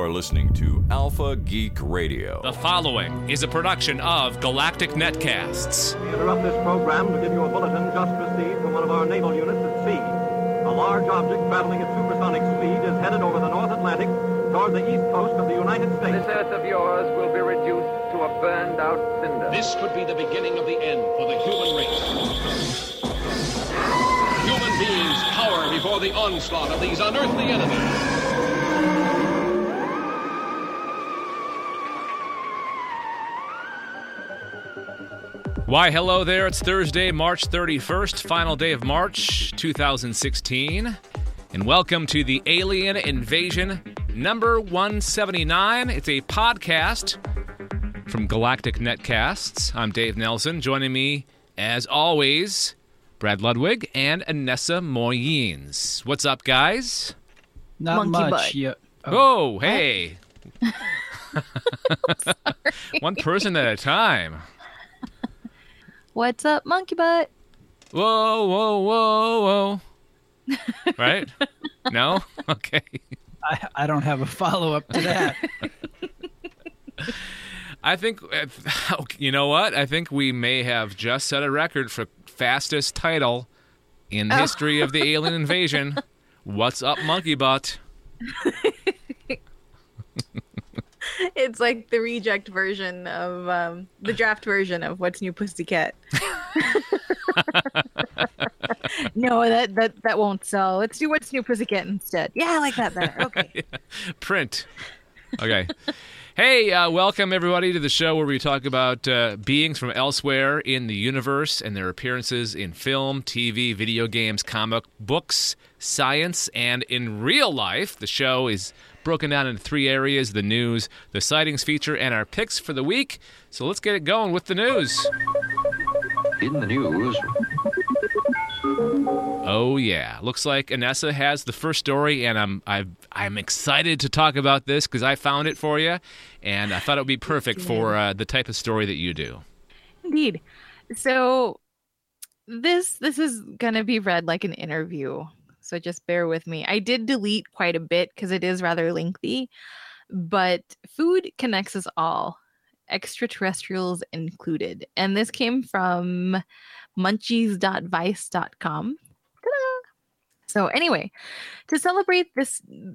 are listening to Alpha Geek Radio. The following is a production of Galactic Netcasts. We interrupt this program to give you a bulletin just received from one of our naval units at sea. A large object traveling at supersonic speed is headed over the North Atlantic toward the east coast of the United States. This Earth of yours will be reduced to a burned-out cinder. This could be the beginning of the end for the human race. Human beings cower before the onslaught of these unearthly enemies. Why, hello there. It's Thursday, March 31st, final day of March 2016. And welcome to the Alien Invasion number 179. It's a podcast from Galactic Netcasts. I'm Dave Nelson. Joining me, as always, Brad Ludwig and Anessa Moyens. What's up, guys? Not Monkey much. butt. Yeah. Oh, hey. One person at a time. What's up, monkey butt? Whoa, whoa, whoa, whoa. Right? No? Okay. I don't have a follow-up to that. I think, you know what? I think we may have just set a record for fastest title in the history of the Alien Invasion. What's up, monkey butt? It's like the reject version of the draft version of What's New Pussycat. No, that won't sell. Let's do What's New Pussycat instead. Yeah, I like that better. Okay. Print. Okay. Hey, welcome everybody to the show where we talk about beings from elsewhere in the universe and their appearances in film, TV, video games, comic books, science, and in real life. The show is broken down into three areas: the news, the sightings feature, and our picks for the week. So let's get it going with the news. In the news. Oh yeah, looks like Anessa has the first story, and I'm excited to talk about this because I found it for you, and I thought it would be perfect for the type of story that you do. Indeed. So this is gonna be read like an interview. So just bear with me. I did delete quite a bit because it is rather lengthy, but food connects us all, extraterrestrials included. And this came from munchies.vice.com. Ta-da! So anyway, to celebrate the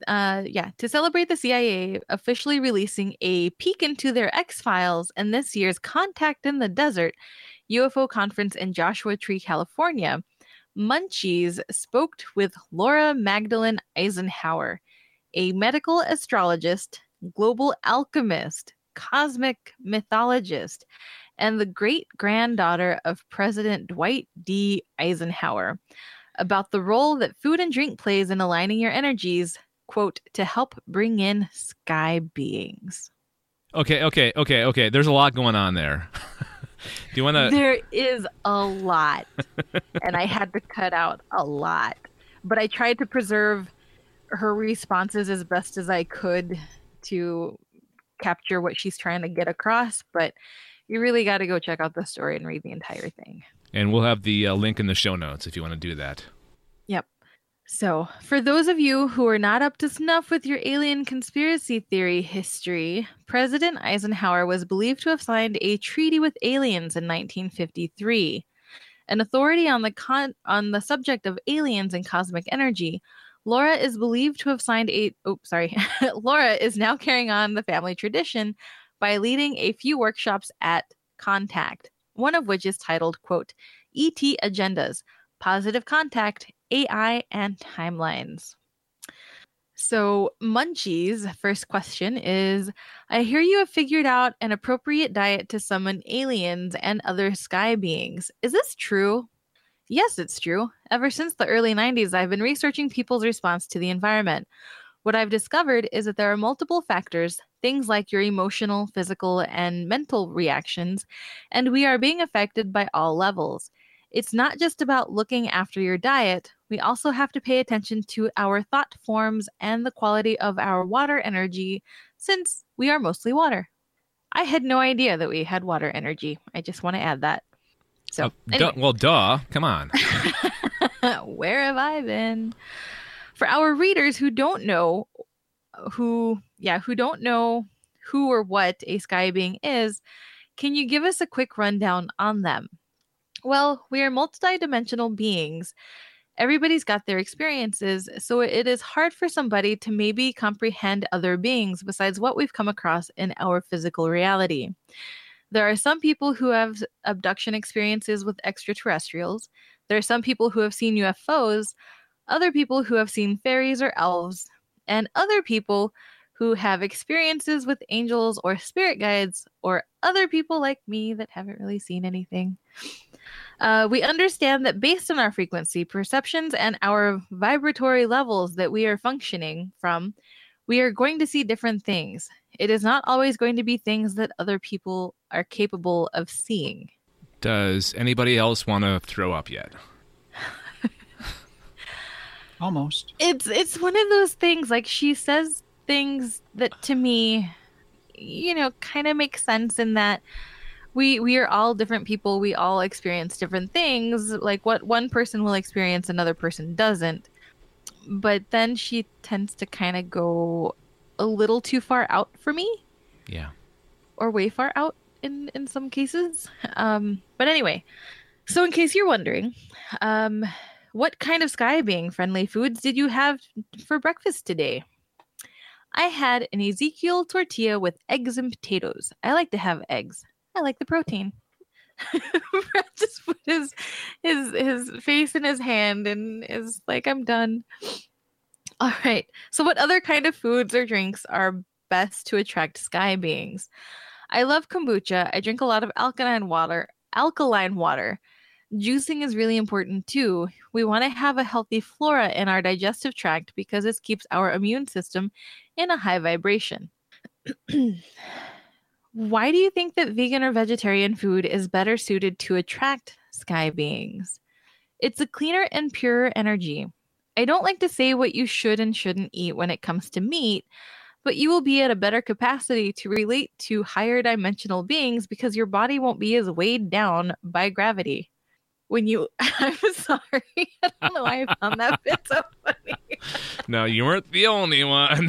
CIA officially releasing a peek into their X-Files and this year's Contact in the Desert UFO conference in Joshua Tree, California, Munchies spoke with Laura Magdalene Eisenhower, a medical astrologist, global alchemist, cosmic mythologist, and the great-granddaughter of President Dwight D. Eisenhower, about the role that food and drink plays in aligning your energies, quote, to help bring in sky beings. Okay. There's a lot going on there. Do you want to? There is a lot, and I had to cut out a lot. But I tried to preserve her responses as best as I could to capture what she's trying to get across. But you really got to go check out the story and read the entire thing. And we'll have the link in the show notes if you want to do that. Yep. So, for those of you who are not up to snuff with your alien conspiracy theory history, President Eisenhower was believed to have signed a treaty with aliens in 1953. An authority on the subject of aliens and cosmic energy, Laura is believed to have signed Laura is now carrying on the family tradition by leading a few workshops at Contact, one of which is titled, quote, ET Agendas, Positive Contact, AI, and Timelines. So, Munchies' first question is, I hear you have figured out an appropriate diet to summon aliens and other sky beings. Is this true? Yes, it's true. Ever since the early 90s, I've been researching people's response to the environment. What I've discovered is that there are multiple factors, things like your emotional, physical, and mental reactions, and we are being affected by all levels. It's not just about looking after your diet. We also have to pay attention to our thought forms and the quality of our water energy, since we are mostly water. I had no idea that we had water energy. I just want to add that. So, anyway. Duh. Come on. Where have I been? For our readers who don't know who who don't know who or what a sky being is, can you give us a quick rundown on them? Well, we are multidimensional beings. Everybody's got their experiences, so it is hard for somebody to maybe comprehend other beings besides what we've come across in our physical reality. There are some people who have abduction experiences with extraterrestrials. There are some people who have seen UFOs, other people who have seen fairies or elves, and other people who have experiences with angels or spirit guides, or other people like me that haven't really seen anything. We understand that based on our frequency perceptions and our vibratory levels that we are functioning from, we are going to see different things. It is not always going to be things that other people are capable of seeing. Does anybody else want to throw up yet? Almost. It's one of those things, like, she says things that to me, kind of make sense in that we are all different people. We all experience different things. Like, what one person will experience, another person doesn't. But then she tends to kind of go a little too far out for me. Yeah. Or way far out in some cases. But anyway, so in case you're wondering, what kind of sky being friendly foods did you have for breakfast today? I had an Ezekiel tortilla with eggs and potatoes. I like to have eggs. I like the protein. Brad just put his face in his hand and is like, I'm done. All right. So what other kind of foods or drinks are best to attract sky beings? I love kombucha. I drink a lot of alkaline water. Juicing is really important too. We want to have a healthy flora in our digestive tract because this keeps our immune system in a high vibration. Why do you think that vegan or vegetarian food is better suited to attract sky beings? It's a cleaner and purer energy. I don't like to say what you should and shouldn't eat when it comes to meat, but you will be at a better capacity to relate to higher dimensional beings because your body won't be as weighed down by gravity. I'm sorry. I don't know why I found that bit so funny. No, you weren't the only one.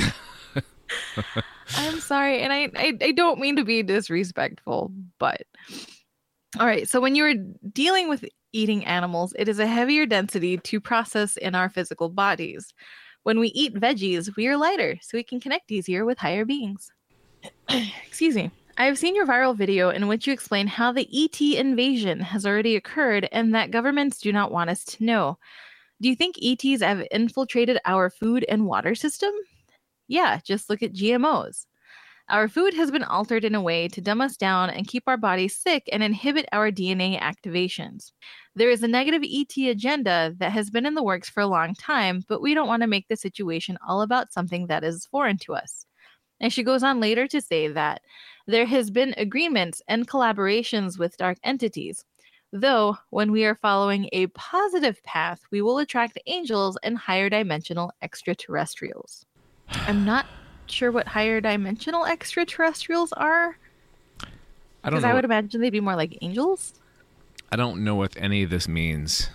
I'm sorry, and I don't mean to be disrespectful, but all right. So when you're dealing with eating animals, it is a heavier density to process in our physical bodies. When we eat veggies, we are lighter, so we can connect easier with higher beings. Excuse me. I have seen your viral video in which you explain how the ET invasion has already occurred and that governments do not want us to know. Do you think ETs have infiltrated our food and water system? Yeah, just look at GMOs. Our food has been altered in a way to dumb us down and keep our bodies sick and inhibit our DNA activations. There is a negative ET agenda that has been in the works for a long time, but we don't want to make the situation all about something that is foreign to us. And she goes on later to say that there has been agreements and collaborations with dark entities, though when we are following a positive path, we will attract angels and higher dimensional extraterrestrials. I'm not sure what higher dimensional extraterrestrials are. I don't know. Because I would imagine they'd be more like angels. I don't know what any of this means.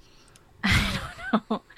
I don't know.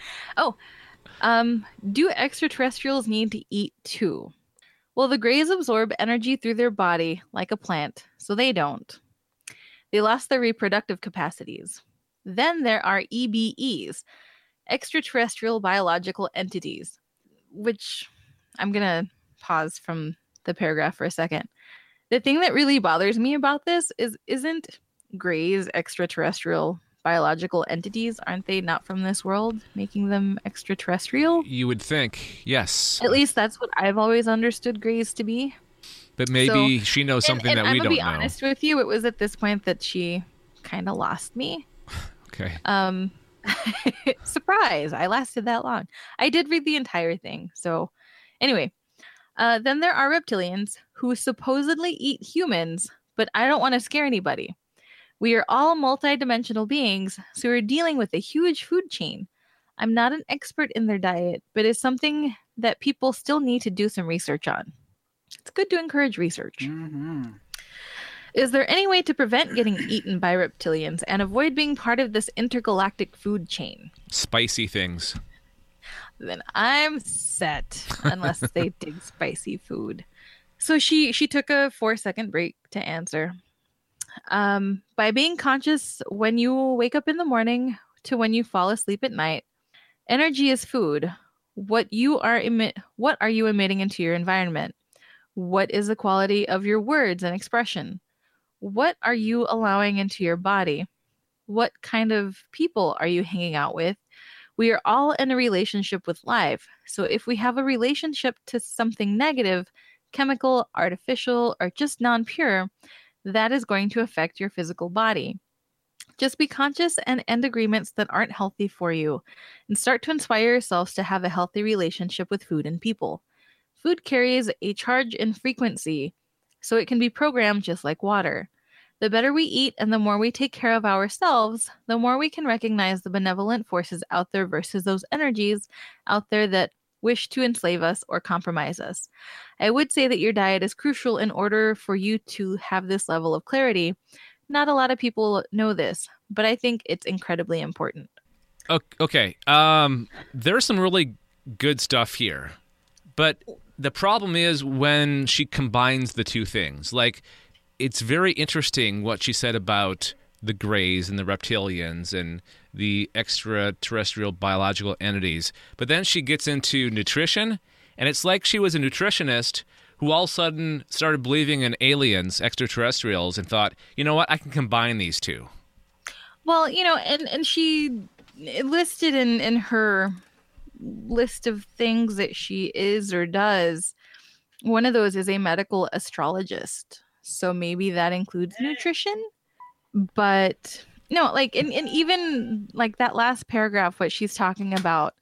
Oh, do extraterrestrials need to eat too? Well, the Greys absorb energy through their body like a plant, so they don't. They lost their reproductive capacities. Then there are EBEs, extraterrestrial biological entities, which I'm going to pause from the paragraph for a second. The thing that really bothers me about this isn't Greys extraterrestrial biological entities. Aren't they not from this world, making them extraterrestrial? You would think, yes. At least that's what I've always understood Greys to be. But maybe she knows something that we don't know. I'm going to be honest with you. It was at this point that she kind of lost me. Okay. Surprise. I lasted that long. I did read the entire thing. So anyway, then there are reptilians who supposedly eat humans, but I don't want to scare anybody. We are all multidimensional beings, so we're dealing with a huge food chain. I'm not an expert in their diet, but it's something that people still need to do some research on. It's good to encourage research. Mm-hmm. Is there any way to prevent getting eaten by reptilians and avoid being part of this intergalactic food chain? Spicy things. then I'm set unless they dig spicy food. So she took a 4-second break to answer. By being conscious when you wake up in the morning to when you fall asleep at night, energy is food. What are you emitting into your environment? What is the quality of your words and expression? What are you allowing into your body? What kind of people are you hanging out with? We are all in a relationship with life. So if we have a relationship to something negative, chemical, artificial, or just non-pure, that is going to affect your physical body. Just be conscious and end agreements that aren't healthy for you, and start to inspire yourselves to have a healthy relationship with food and people. Food carries a charge in frequency, so it can be programmed just like water. The better we eat and the more we take care of ourselves, the more we can recognize the benevolent forces out there versus those energies out there that wish to enslave us or compromise us. I would say that your diet is crucial in order for you to have this level of clarity. Not a lot of people know this, but I think it's incredibly important. Okay. There's some really good stuff here, but the problem is when she combines the two things. Like, it's very interesting what she said about the Greys and the reptilians and the extraterrestrial biological entities. But then she gets into nutrition, and it's like she was a nutritionist who all of a sudden started believing in aliens, extraterrestrials, and thought, you know what, I can combine these two. Well, and she listed in her list of things that she is or does, one of those is a medical astrologist. So maybe that includes nutrition. But no, like, and even like that last paragraph, what she's talking about,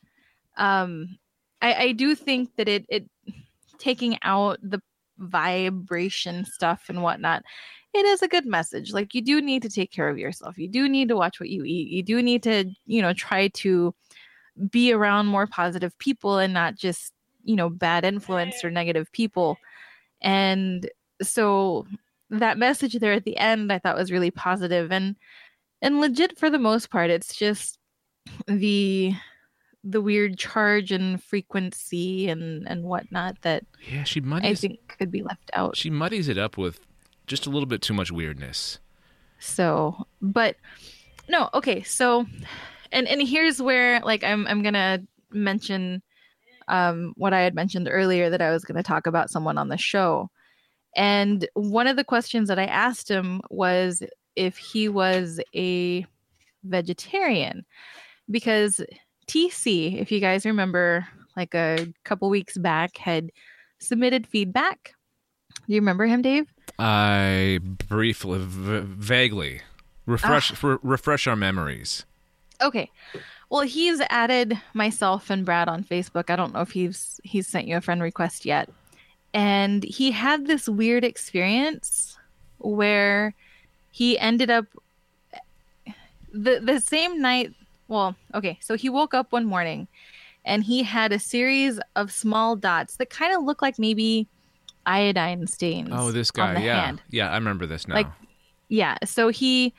I do think that it taking out the vibration stuff and whatnot, it is a good message. Like, you do need to take care of yourself. You do need to watch what you eat. You do need to, try to be around more positive people and not just, bad influence or negative people. And so that message there at the end, I thought was really positive and legit for the most part. It's just the weird charge and frequency and whatnot that I think could be left out. She muddies it up with just a little bit too much weirdness. So, but no, okay. So, and here's where, like, I'm gonna mention what I had mentioned earlier, that I was gonna talk about someone on the show. And one of the questions that I asked him was if he was a vegetarian, because TC, if you guys remember, like a couple weeks back, had submitted feedback. Do you remember him, Dave? I briefly, vaguely refresh our memories. Okay. Well, he's added myself and Brad on Facebook. I don't know if he's sent you a friend request yet. And he had this weird experience where he ended up the same night. Well, okay, so he woke up one morning and he had a series of small dots that kind of look like maybe iodine stains. Oh, this guy, on the yeah. hand. Yeah, I remember this now. Like, yeah, so he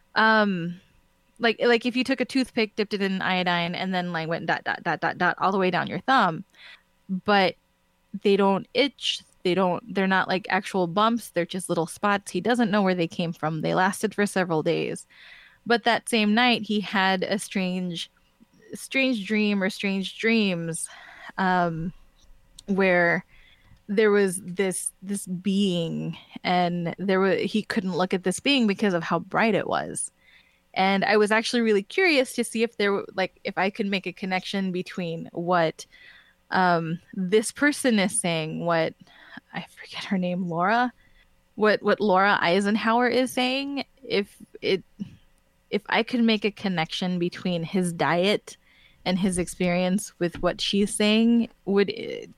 like if you took a toothpick, dipped it in iodine, and then like went dot dot dot dot dot all the way down your thumb. But they don't itch. They're not like actual bumps. They're just little spots. He doesn't know where they came from. They lasted for several days. But that same night, he had a strange dream or strange dreams, where there was this being, and he couldn't look at this being because of how bright it was. And I was actually really curious to see if I could make a connection between what this person is saying, what I forget her name, Laura, what Laura Eisenhower is saying, if I could make a connection between his diet and his experience with what she's saying, would it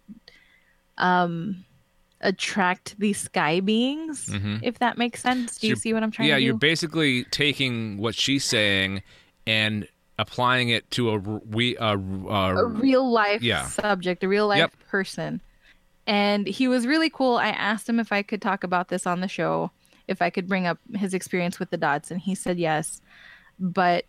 attract these sky beings, if that makes sense. Do you see what I'm trying to do? Yeah, you're basically taking what she's saying and applying it to a real life subject, a real life person. And he was really cool. I asked him if I could talk about this on the show, if I could bring up his experience with the dots, and he said yes. But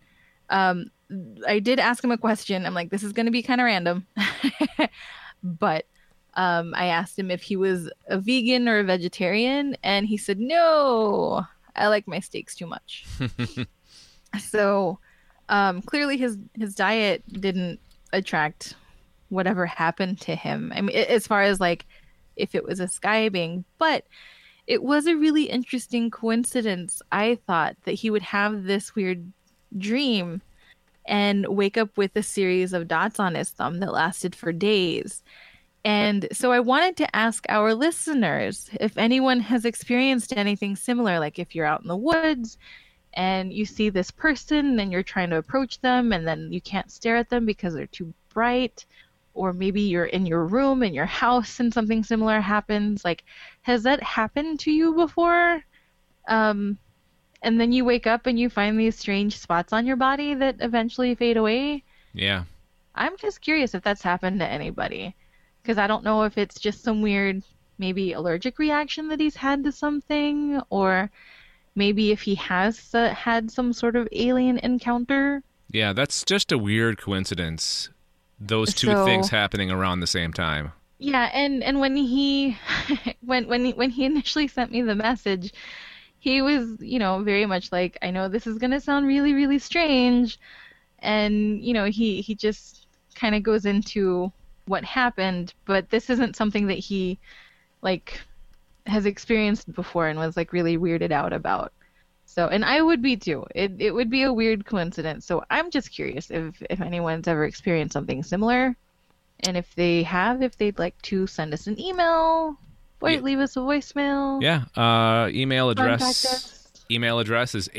I did ask him a question. I'm like, this is going to be kind of random. But I asked him if he was a vegan or a vegetarian, and he said, no, I like my steaks too much. So clearly his diet didn't attract whatever happened to him. I mean, as far as like if it was a skybing, but it was a really interesting coincidence, I thought, that he would have this weird dream and wake up with a series of dots on his thumb that lasted for days. And so I wanted to ask our listeners if anyone has experienced anything similar, like if you're out in the woods and you see this person and you're trying to approach them and then you can't stare at them because they're too bright, or maybe you're in your room in your house and something similar happens. Like, has that happened to you before? And then you wake up and you find these strange spots on your body that eventually fade away. Yeah. I'm just curious if that's happened to anybody, because I don't know if it's just some weird, maybe allergic reaction that he's had to something, or maybe if he has had some sort of alien encounter. Yeah, that's just a weird coincidence. Those two things happening around the same time. Yeah, and when he when he initially sent me the message, he was, very much like, I know this is going to sound really, really strange. And, he just kind of goes into what happened, but this isn't something that he, like, has experienced before and was, like, really weirded out about. So, and I would be too. It would be a weird coincidence. So I'm just curious if anyone's ever experienced something similar. And if they have, if they'd like to send us an email or leave us a voicemail. Yeah. Email address is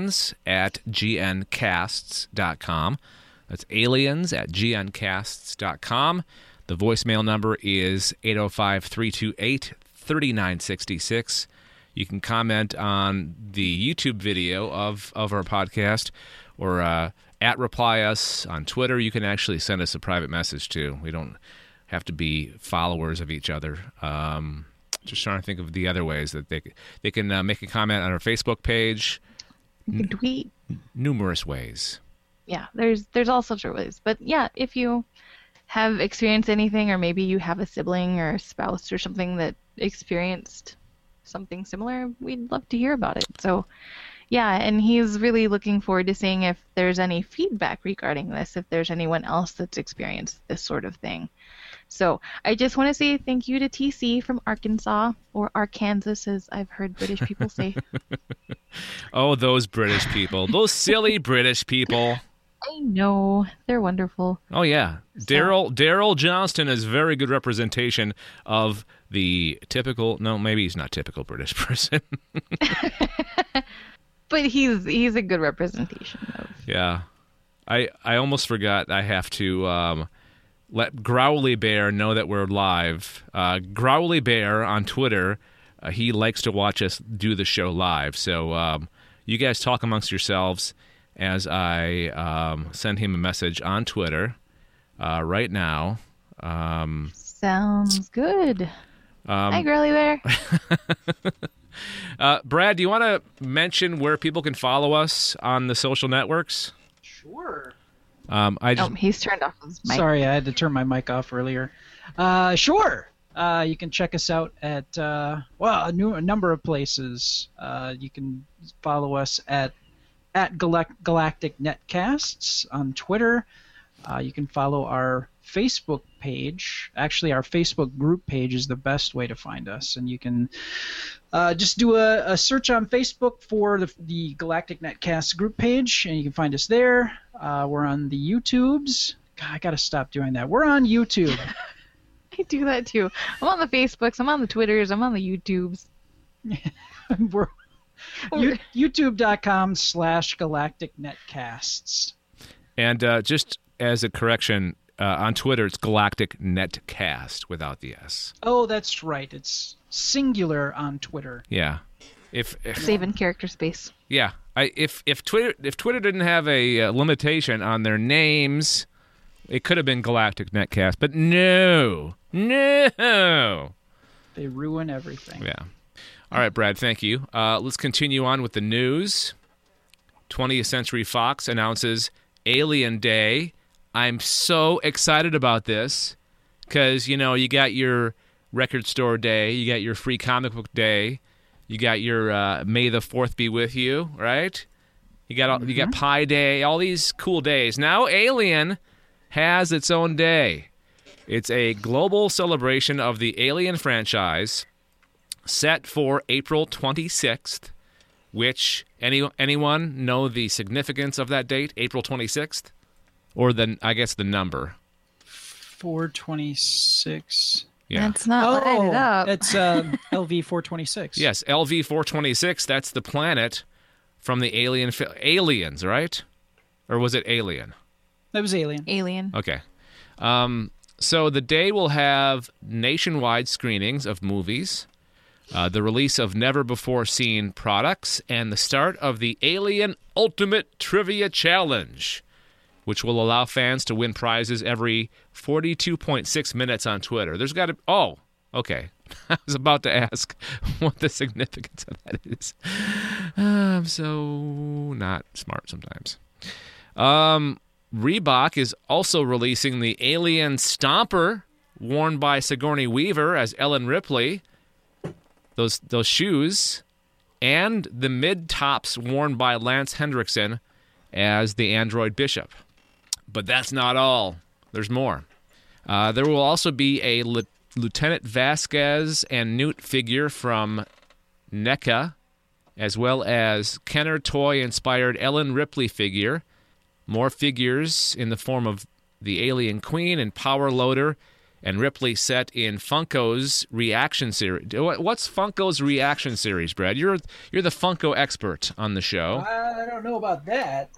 aliens@gncasts.com. That's aliens@gncasts.com. The voicemail number is 805-328-3966. You can comment on the YouTube video of our podcast, or @reply us on Twitter. You can actually send us a private message too. We don't have to be followers of each other. Just trying to think of the other ways that they can make a comment on our Facebook page. You can tweet. Numerous ways. Yeah, there's all sorts of ways. But yeah, if you have experienced anything, or maybe you have a sibling or a spouse or something that experienced something similar, we'd love to hear about it. So yeah, and he's really looking forward to seeing if there's any feedback regarding this, if there's anyone else that's experienced this sort of thing. So I just want to say thank you to TC from Arkansas, or Arkansas, as I've heard British people say. Oh, those British people. Those silly British people. I know. They're wonderful. Oh, yeah. Daryl Johnston is very good representation of the typical... No, maybe he's not typical British person. But he's a good representation of... Yeah. I almost forgot I have to... let Growly Bear know that we're live. Growly Bear on Twitter, he likes to watch us do the show live. So you guys talk amongst yourselves as I send him a message on Twitter right now. Sounds good. Hi, Growly Bear. Brad, do you want to mention where people can follow us on the social networks? Sure. He's turned off his mic. Sorry, I had to turn my mic off earlier. Sure. You can check us out at a number of places. You can follow us at Galactic Netcasts on Twitter. You can follow our Facebook page. Actually, our Facebook group page is the best way to find us, and you can just do a search on Facebook for the Galactic Netcasts group page, and you can find us there. We're on the YouTubes. God, I got to stop doing that. We're on YouTube. I do that too. I'm on the Facebooks. I'm on the Twitters. I'm on the YouTubes. We're YouTube.com/Galactic Netcasts. And just as a correction, on Twitter, it's Galactic Netcast without the S. Oh, that's right. It's singular on Twitter. Yeah. If saving character space. Yeah. If Twitter didn't have a limitation on their names, it could have been Galactic Netcast. But no. They ruin everything. Yeah. All right, Brad, thank you. Let's continue on with the news. 20th Century Fox announces Alien Day. I'm so excited about this because, you got your record store day, you got your free comic book day, you got your May the 4th be with you, right? You got Pi Day, all these cool days. Now Alien has its own day. It's a global celebration of the Alien franchise set for April 26th, which anyone know the significance of that date, April 26th? Or the number? 426. Yeah. That's not lighted up. It's LV 426. Yes, LV 426, that's the planet from the Aliens, right? Or was it Alien? That was Alien. Alien. Okay. So the day will have nationwide screenings of movies, the release of never-before-seen products, and the start of the Alien Ultimate Trivia Challenge, which will allow fans to win prizes every 42.6 minutes on Twitter. There's got to... Oh, okay. I was about to ask what the significance of that is. I'm so not smart sometimes. Reebok is also releasing the Alien Stomper, worn by Sigourney Weaver as Ellen Ripley. Those shoes, and the mid-tops worn by Lance Hendrickson as the android Bishop. But that's not all. There's more. There will also be a Lieutenant Vasquez and Newt figure from NECA, as well as Kenner toy-inspired Ellen Ripley figure. More figures in the form of the Alien Queen and Power Loader, and Ripley set in Funko's reaction series. What's Funko's reaction series, Brad? You're the Funko expert on the show. I don't know about that.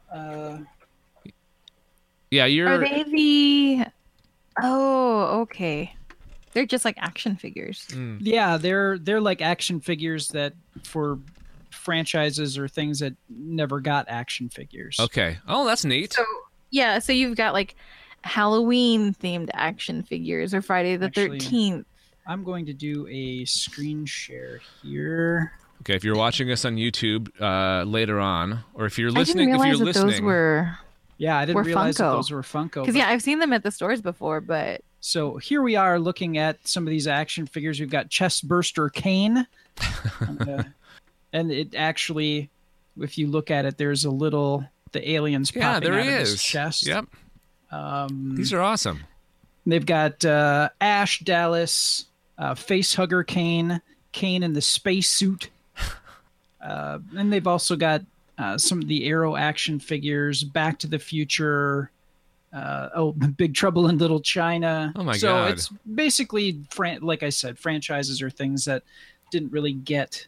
Yeah, Are they the... Oh, okay. They're just like action figures. Yeah, they're like action figures that for franchises or things that never got action figures. Okay. Oh, that's neat. So you've got like Halloween themed action figures or Friday the 13th. I'm going to do a screen share here. Okay, if you're watching us on YouTube later on, or if you're listening, I didn't realize that those were I didn't realize that those were Funko. Because I've seen them at the stores before, but so here we are looking at some of these action figures. We've got Chestburster Kane. And it actually, if you look at it, there's the aliens popping out of his chest. Yep. These are awesome. They've got Ash Dallas, Facehugger Kane, Kane in the spacesuit. And they've also got some of the Arrow action figures, Back to the Future, Big Trouble in Little China. Oh, my God. So it's basically, like I said, franchises or things that didn't really get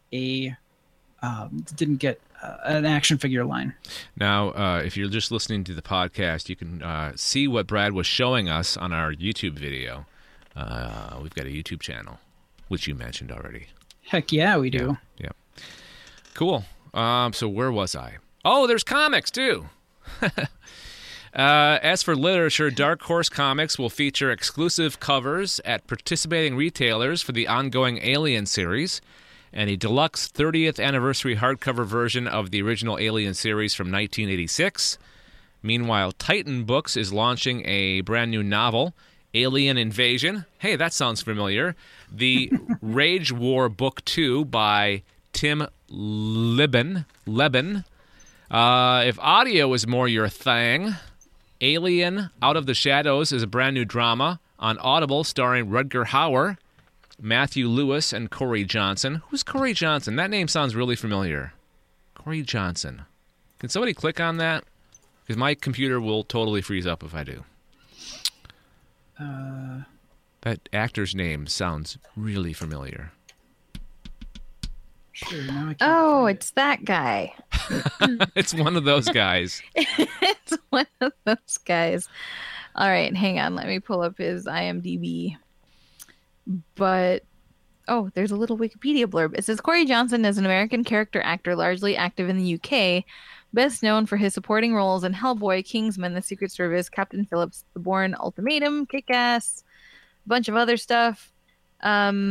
an action figure line. Now, if you're just listening to the podcast, you can see what Brad was showing us on our YouTube video. We've got a YouTube channel, which you mentioned already. Heck yeah, we do. Yeah. Cool. So where was I? Oh, there's comics, too. As for literature, Dark Horse Comics will feature exclusive covers at participating retailers for the ongoing Alien series, and a deluxe 30th anniversary hardcover version of the original Alien series from 1986. Meanwhile, Titan Books is launching a brand new novel, Alien Invasion. Hey, that sounds familiar. The Rage War Book 2 by Tim Leben. If audio is more your thing, Alien Out of the Shadows is a brand new drama on Audible starring Rutger Hauer, Matthew Lewis, and Corey Johnson. Who's Corey Johnson? That name sounds really familiar. Corey Johnson. Can somebody click on that? Because my computer will totally freeze up if I do. That actor's name sounds really familiar. Sure, now I can't Oh, it's that guy. It's one of those guys. It's one of those guys. All right, hang on. Let me pull up his IMDb. But, oh, there's a little Wikipedia blurb. It says, Corey Johnson is an American character actor largely active in the UK, best known for his supporting roles in Hellboy, Kingsman, The Secret Service, Captain Phillips, The Bourne Ultimatum, Kick-Ass, a bunch of other stuff.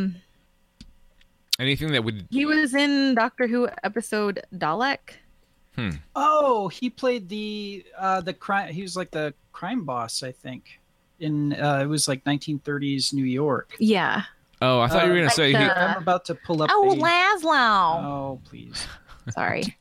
Anything that would... He was in Doctor Who episode Dalek. Oh, he played the crime. He was like the crime boss, I think. In it was like 1930s New York. Yeah. Oh, I thought you were going to say he. I'm about to pull up. Oh, the... Laszlo. Oh, please. Sorry.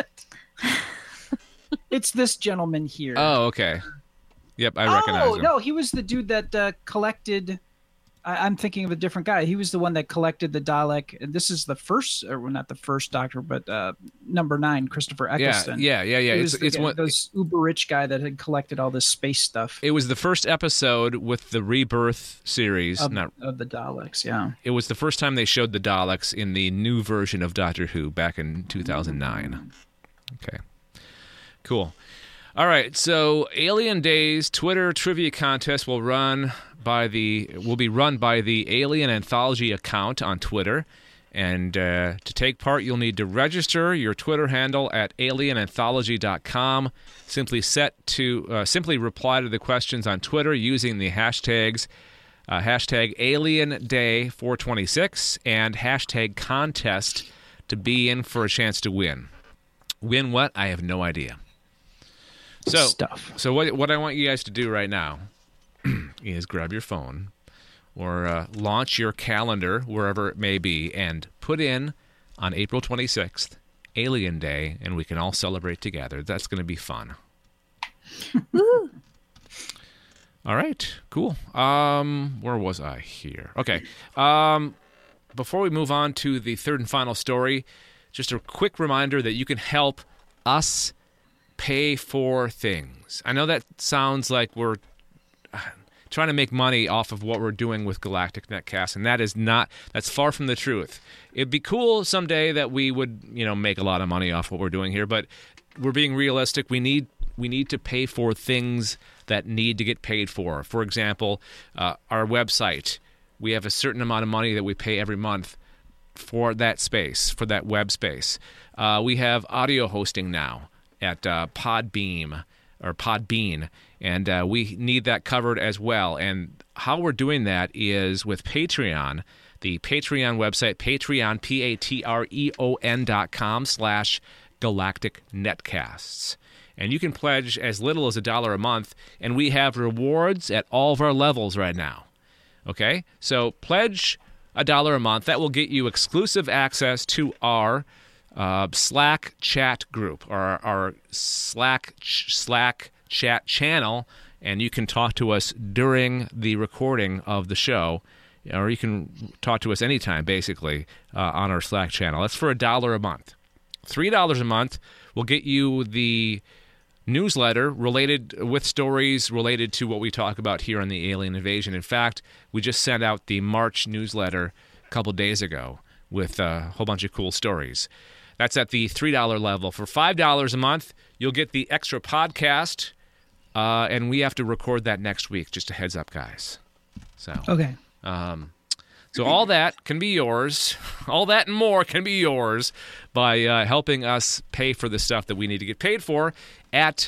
It's this gentleman here. Oh, okay. Yep, I recognize him. No, he was the dude that collected. I'm thinking of a different guy. He was the one that collected the Dalek. And this is the first, or well, not the first Doctor, but number 9, Christopher Eccleston. Yeah. It's one those uber rich guy that had collected all this space stuff. It was the first episode with the Rebirth series. Of the Daleks. Yeah. It was the first time they showed the Daleks in the new version of Doctor Who back in 2009. Okay. Cool. All right, so Alien Days Twitter trivia contest will be run by the Alien Anthology account on Twitter, and to take part, you'll need to register your Twitter handle at alienanthology.com. Simply reply to the questions on Twitter using the hashtags hashtag AlienDay426 and hashtag contest to be in for a chance to win. Win what? I have no idea. So what I want you guys to do right now is grab your phone or launch your calendar, wherever it may be, and put in on April 26th, Alien Day, and we can all celebrate together. That's going to be fun. All right, cool. Where was I here? Okay. Before we move on to the third and final story, just a quick reminder that you can help us pay for things. I know that sounds like we're trying to make money off of what we're doing with Galactic Netcast, and that's far from the truth. It'd be cool someday that we would, make a lot of money off what we're doing here, but we're being realistic. We need to pay for things that need to get paid for. For example, our website. We have a certain amount of money that we pay every month for that space, for that web space. We have audio hosting now at Podbean, and we need that covered as well. And how we're doing that is with Patreon, the Patreon website, Patreon, patreon.com/Galactic Netcasts. And you can pledge as little as $1 a month, and we have rewards at all of our levels right now. Okay? So pledge $1 a month. That will get you exclusive access to our Slack chat group, or our Slack chat channel, and you can talk to us during the recording of the show, or you can talk to us anytime, basically, on our Slack channel. That's for $1 a month. $3 a month will get you the newsletter with stories related to what we talk about here on the Alien Invasion. In fact, we just sent out the March newsletter a couple days ago with a whole bunch of cool stories. That's at the $3 level. For $5 a month, you'll get the extra podcast, and we have to record that next week. Just a heads up, guys. So okay. So all that can be yours. All that and more can be yours by helping us pay for the stuff that we need to get paid for at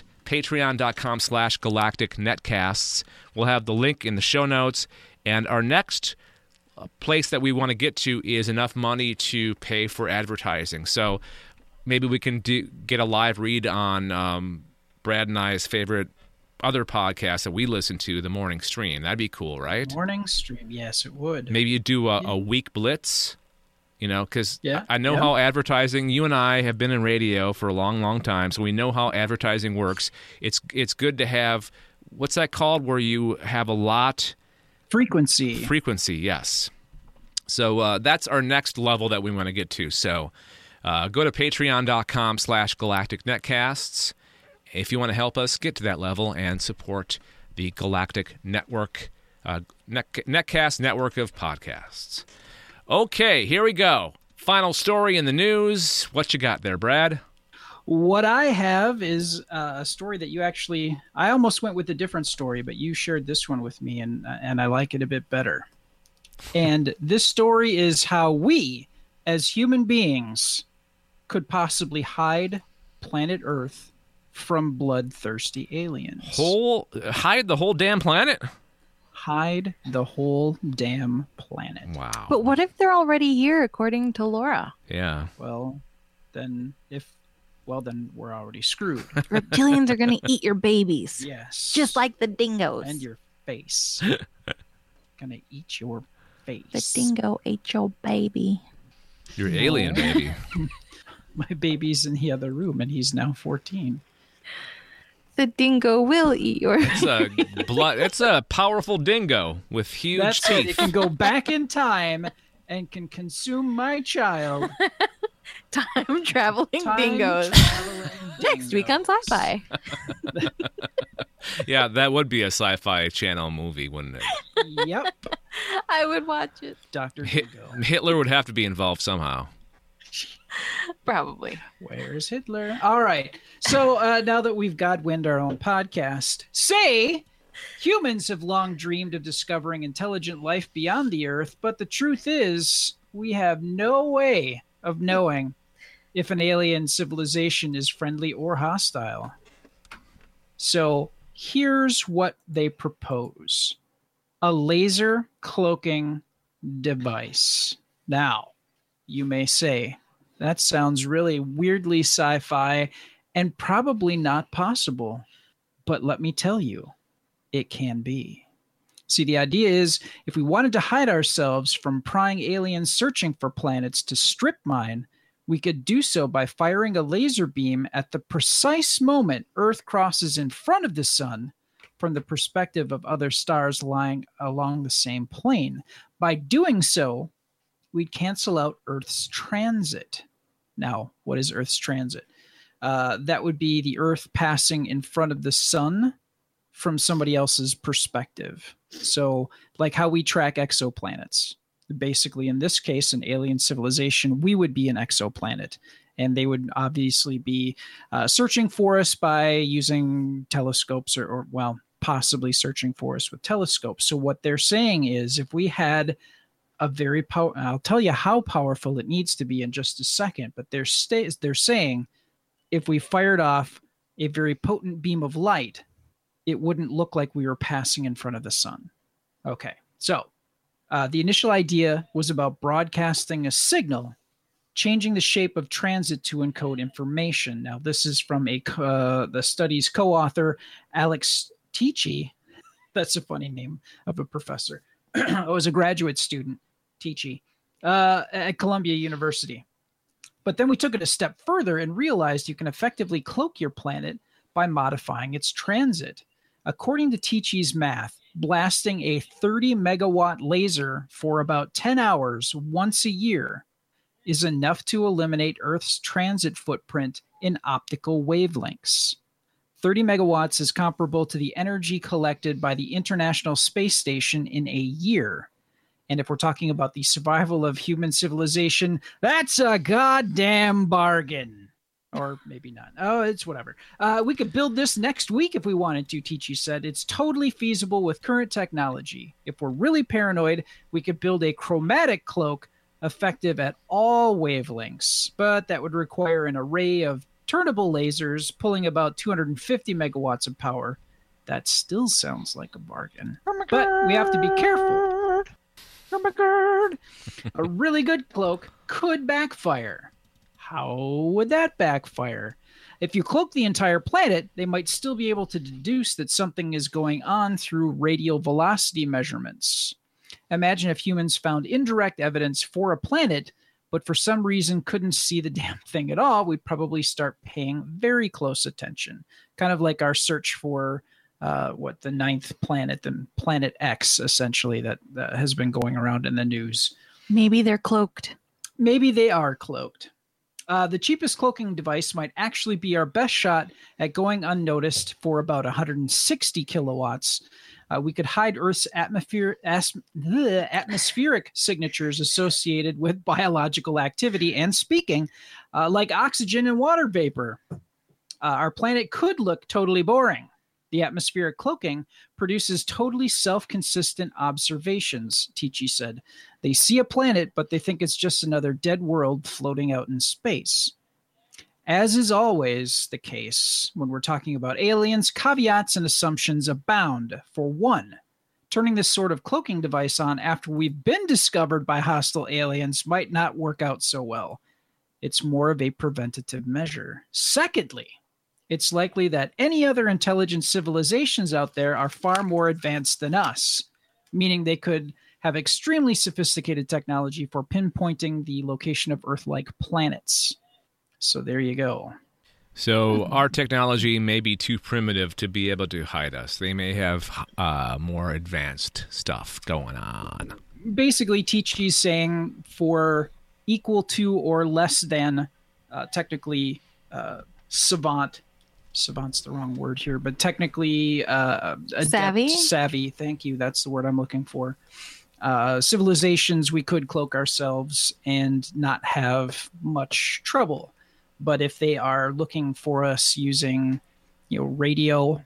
patreon.com/Galactic Netcasts. We'll have the link in the show notes. And our next place that we want to get to is enough money to pay for advertising. So maybe we can get a live read on Brad and I's favorite other podcast that we listen to, The Morning Stream. That'd be cool, right? Morning Stream, yes, it would. Maybe you do a week blitz, because I know how advertising, you and I have been in radio for a long, long time, so we know how advertising works. It's good to have, what's that called, where you have a lot... Frequency, yes. So that's our next level that we want to get to. So go to patreon.com/Galactic Netcasts if you want to help us get to that level and support the Galactic Network, Netcast network of podcasts. Okay, here we go. Final story in the news. What you got there, Brad? What I have is a story that you actually... I almost went with a different story, but you shared this one with me, and I like it a bit better. And this story is how we, as human beings, could possibly hide planet Earth from bloodthirsty aliens. Hide the whole damn planet? Hide the whole damn planet. Wow. But what if they're already here, according to Laura? Yeah. Well, then if well, then we're already screwed. Reptilians are going to eat your babies. Yes. Just like the dingoes. And your face. Gonna eat your face. The dingo ate your baby. Your alien baby. My baby's in the other room, and he's now 14. The dingo will eat your It's a powerful dingo with huge That's teeth. it. It can go back in time and can consume my child. time traveling dingoes. Next week on Sci-Fi. Yeah, that would be a Sci-Fi Channel movie, wouldn't it? Yep. I would watch it. Dr. Dingo. Hitler would have to be involved somehow. Probably. Where's Hitler? All right. So now that we've Godwind our own podcast, say humans have long dreamed of discovering intelligent life beyond the Earth, but the truth is we have no way of knowing if an alien civilization is friendly or hostile. So here's what they propose. A laser cloaking device. Now, you may say, that sounds really weirdly sci-fi and probably not possible. But let me tell you, it can be. See, the idea is if we wanted to hide ourselves from prying aliens searching for planets to strip mine, we could do so by firing a laser beam at the precise moment Earth crosses in front of the sun from the perspective of other stars lying along the same plane. By doing so, we'd cancel out Earth's transit. Now, what is Earth's transit? That would be the Earth passing in front of the sun from somebody else's perspective. So, like how we track exoplanets. Basically, in this case, an alien civilization, we would be an exoplanet. And they would obviously be searching for us by using telescopes or possibly searching for us with telescopes. So what they're saying is if we had a very I'll tell you how powerful it needs to be in just a second, but they're saying if we fired off a very potent beam of light, it wouldn't look like we were passing in front of the sun. Okay, so the initial idea was about broadcasting a signal, changing the shape of transit to encode information. Now, this is from the study's co-author, Alex Tichy. That's a funny name of a professor. I was a graduate student, Tichy, at Columbia University. But then we took it a step further and realized you can effectively cloak your planet by modifying its transit. According to Tichy's math, blasting a 30 megawatt laser for about 10 hours once a year is enough to eliminate Earth's transit footprint in optical wavelengths. 30 megawatts is comparable to the energy collected by the International Space Station in a year. And if we're talking about the survival of human civilization, that's a goddamn bargain. Or maybe not. Oh, it's whatever. We could build this next week if we wanted to, Tichy said. It's totally feasible with current technology. If we're really paranoid, we could build a chromatic cloak effective at all wavelengths. But that would require an array of turnable lasers pulling about 250 megawatts of power. That still sounds like a bargain. But we have to be careful. A really good cloak could backfire. How would that backfire? If you cloak the entire planet, they might still be able to deduce that something is going on through radial velocity measurements. Imagine if humans found indirect evidence for a planet, but for some reason couldn't see the damn thing at all. We'd probably start paying very close attention. Kind of like our search for the ninth planet, the Planet X, essentially, that has been going around in the news. Maybe they're cloaked. Maybe they are cloaked. The cheapest cloaking device might actually be our best shot at going unnoticed for about 160 kilowatts. We could hide Earth's atmospheric signatures associated with biological activity and speaking, like oxygen and water vapor. Our planet could look totally boring. The atmospheric cloaking produces totally self-consistent observations, Tichy said. They see a planet, but they think it's just another dead world floating out in space. As is always the case when we're talking about aliens, caveats and assumptions abound. For one, turning this sort of cloaking device on after we've been discovered by hostile aliens might not work out so well. it's more of a preventative measure. Secondly, it's likely that any other intelligent civilizations out there are far more advanced than us, meaning they could have extremely sophisticated technology for pinpointing the location of Earth-like planets. So there you go. So our technology may be too primitive to be able to hide us. They may have more advanced stuff going on. Basically, Ticci's saying for equal to or less than technically savant's the wrong word here, but technically savvy, thank you, that's the word I'm looking for. Civilizations, we could cloak ourselves and not have much trouble. But if they are looking for us using, radio,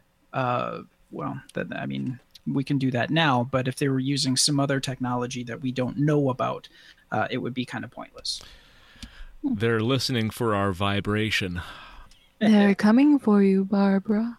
we can do that now. But if they were using some other technology that we don't know about, it would be kind of pointless. They're listening for our vibration. They're coming for you, Barbara.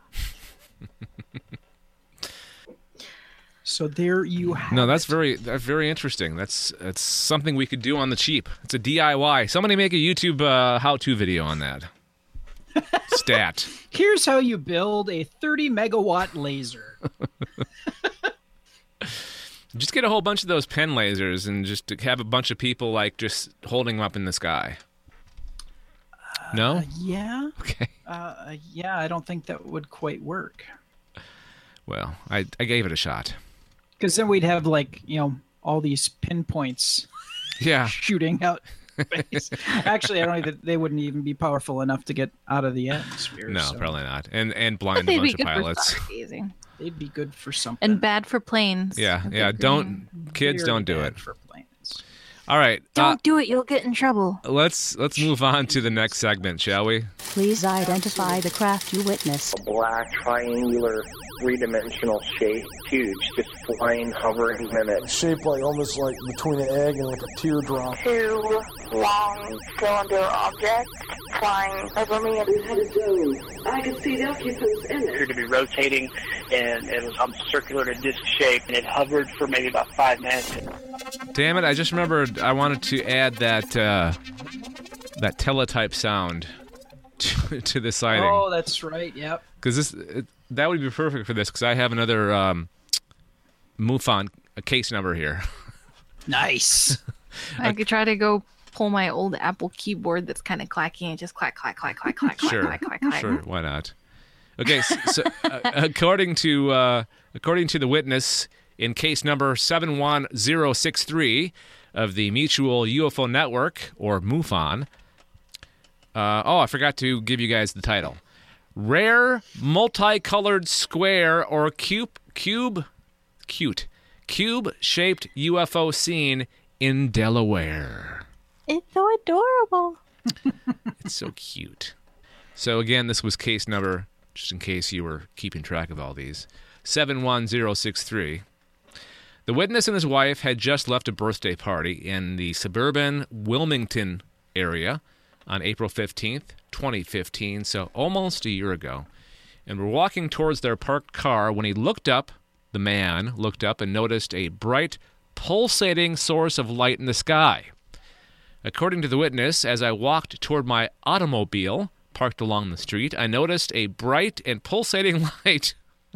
So there you have No, that's very interesting. That's something we could do on the cheap. It's a DIY. Somebody make a YouTube how-to video on that. Stat. Here's how you build a 30-megawatt laser. Just get a whole bunch of those pen lasers and just have a bunch of people just holding them up in the sky. No? Yeah. Okay. Yeah, I don't think that would quite work. Well, I gave it a shot. Because then we'd have all these pinpoints shooting out space. Actually, I don't think they wouldn't even be powerful enough to get out of the atmosphere. No, probably not. And blind a bunch of pilots. They'd be good for something. And bad for planes. Yeah. Kids don't do it. For planes. All right. Don't do it. You'll get in trouble. Let's move on to the next segment, shall we? Please identify the craft you witnessed. A black, triangular, three-dimensional shape, huge, just flying, hovering minutes. Shaped almost like between an egg and a teardrop. Two long cylinder objects flying over me. I could see the occupants in it. It appeared to be rotating, and it was circular to disc shape, and it hovered for maybe about 5 minutes. Damn it! I just remembered I wanted to add that teletype sound to the sighting. Oh, that's right. Yep. Because that would be perfect for this. Because I have another MUFON case number here. Nice. I could try to go pull my old Apple keyboard that's kind of clacky and just clack, clack, clack, clack, clack, sure. clack, clack, clack. Sure, why not? Okay, so according to the witness in case number 71063 of the Mutual UFO Network, or MUFON. I forgot to give you guys the title. Rare multicolored square or cube-shaped UFO seen in Delaware. It's so adorable. It's so cute. So again, this was case number, just in case you were keeping track of all these, 71063. The witness and his wife had just left a birthday party in the suburban Wilmington area on April 15th, 2015, so almost a year ago, and were walking towards their parked car when the man looked up and noticed a bright, pulsating source of light in the sky. According to the witness, as I walked toward my automobile parked along the street, I noticed a bright and pulsating light.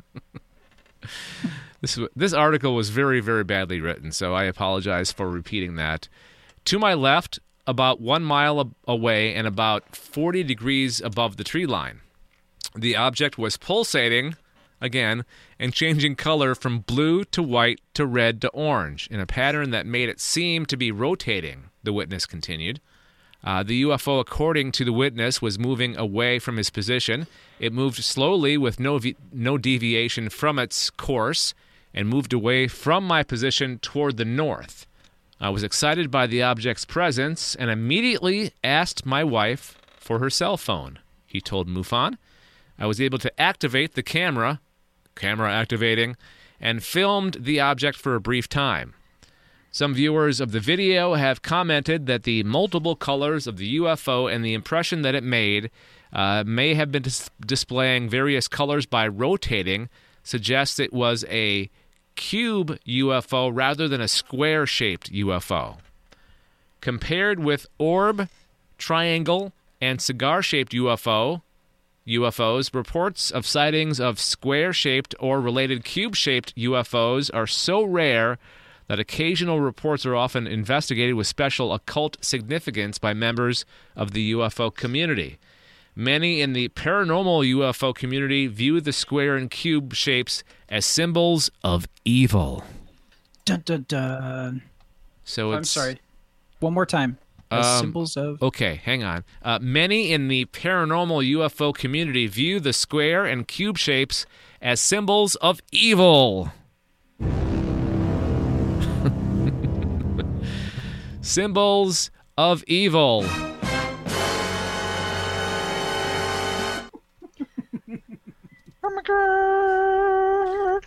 This article was very, very badly written, so I apologize for repeating that. To my left, about 1 mile away and about 40 degrees above the tree line. The object was pulsating, again, and changing color from blue to white to red to orange in a pattern that made it seem to be rotating, the witness continued. The UFO, according to the witness, was moving away from his position. It moved slowly with no deviation from its course and moved away from my position toward the north. I was excited by the object's presence and immediately asked my wife for her cell phone, he told MUFON. I was able to activate the camera activating, and filmed the object for a brief time. Some viewers of the video have commented that the multiple colors of the UFO and the impression that it made may have been displaying various colors by rotating, suggests it was a cube UFO rather than a square-shaped UFO. Compared with orb triangle, and cigar-shaped UFOs, reports of sightings of square-shaped or related cube-shaped UFOs are so rare that occasional reports are often investigated with special occult significance by members of the UFO community. Many in the paranormal UFO community view the square and cube shapes as symbols of evil. Dun, dun, dun. So I'm sorry. One more time. As symbols of... Okay, hang on. Many in the paranormal UFO community view the square and cube shapes as symbols of evil. Symbols of evil. Oh my God.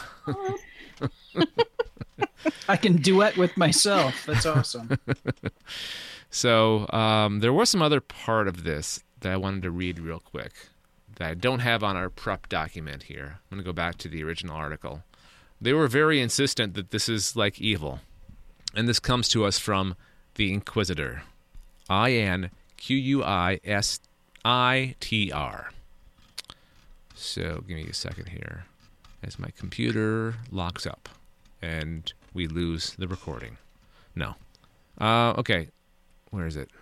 I can duet with myself. That's awesome. So there was some other part of this that I wanted to read real quick that I don't have on our prep document here. I'm going to go back to the original article. They were very insistent that this is like evil. And this comes to us from the Inquisitor. INQUISITR. So give me a second here as my computer locks up and we lose the recording. No. Okay. Where is it?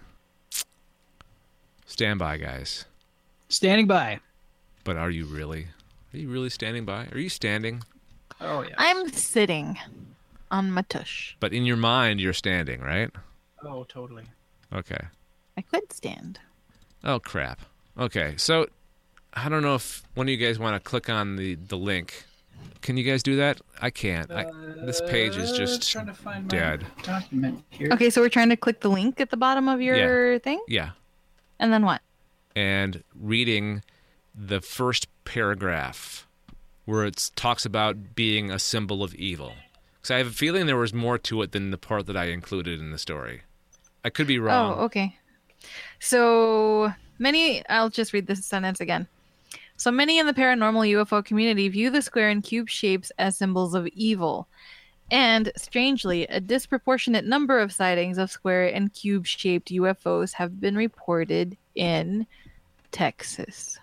Stand by, guys. Standing by. But are you really? Are you really standing by? Are you standing? Oh, yeah. I'm sitting on my tush. But in your mind, you're standing, right? Oh, totally. Okay. I could stand. Oh, crap. Okay, so I don't know if one of you guys want to click on the link. Can you guys do that? I can't. This page is just trying to find dead. My document here. Okay, so we're trying to click the link at the bottom of your thing? Yeah. And then what? And reading the first paragraph where it talks about being a symbol of evil. Because I have a feeling there was more to it than the part that I included in the story. I could be wrong. Oh, okay. So I'll just read this sentence again. So many in the paranormal UFO community view the square and cube shapes as symbols of evil. And, strangely, a disproportionate number of sightings of square and cube-shaped UFOs have been reported in Texas.